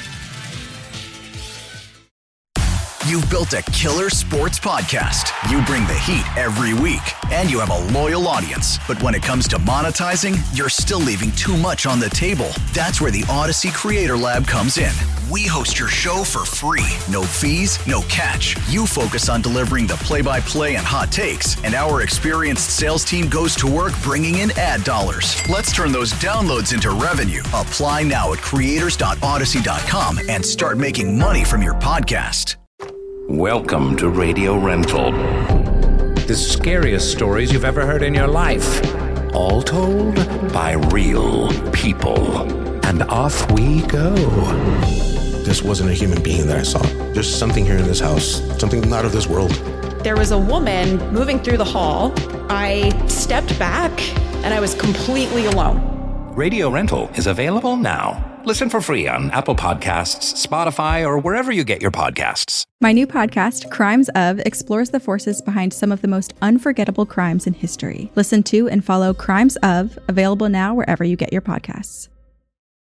[SPEAKER 5] You've built a killer sports podcast. You bring the heat every week, and you have a loyal audience. But when it comes to monetizing, you're still leaving too much on the table. That's where the Odyssey Creator Lab comes in. We host your show for free. No fees, no catch. You focus on delivering the play-by-play and hot takes, and our experienced sales team goes to work bringing in ad dollars. Let's turn those downloads into revenue. Apply now at creators.odyssey.com and start making money from your podcast.
[SPEAKER 13] Welcome to Radio Rental. The scariest stories you've ever heard in your life. All told by real people. And off we go.
[SPEAKER 14] This wasn't a human being that I saw. There's something here in this house, something not of this world.
[SPEAKER 15] There was a woman moving through the hall. I stepped back and I was completely alone.
[SPEAKER 13] Radio Rental is available now. Listen for free on Apple Podcasts, Spotify, or wherever you get your podcasts.
[SPEAKER 16] My new podcast, Crimes Of, explores the forces behind some of the most unforgettable crimes in history. Listen to and follow Crimes Of, available now wherever you get your podcasts.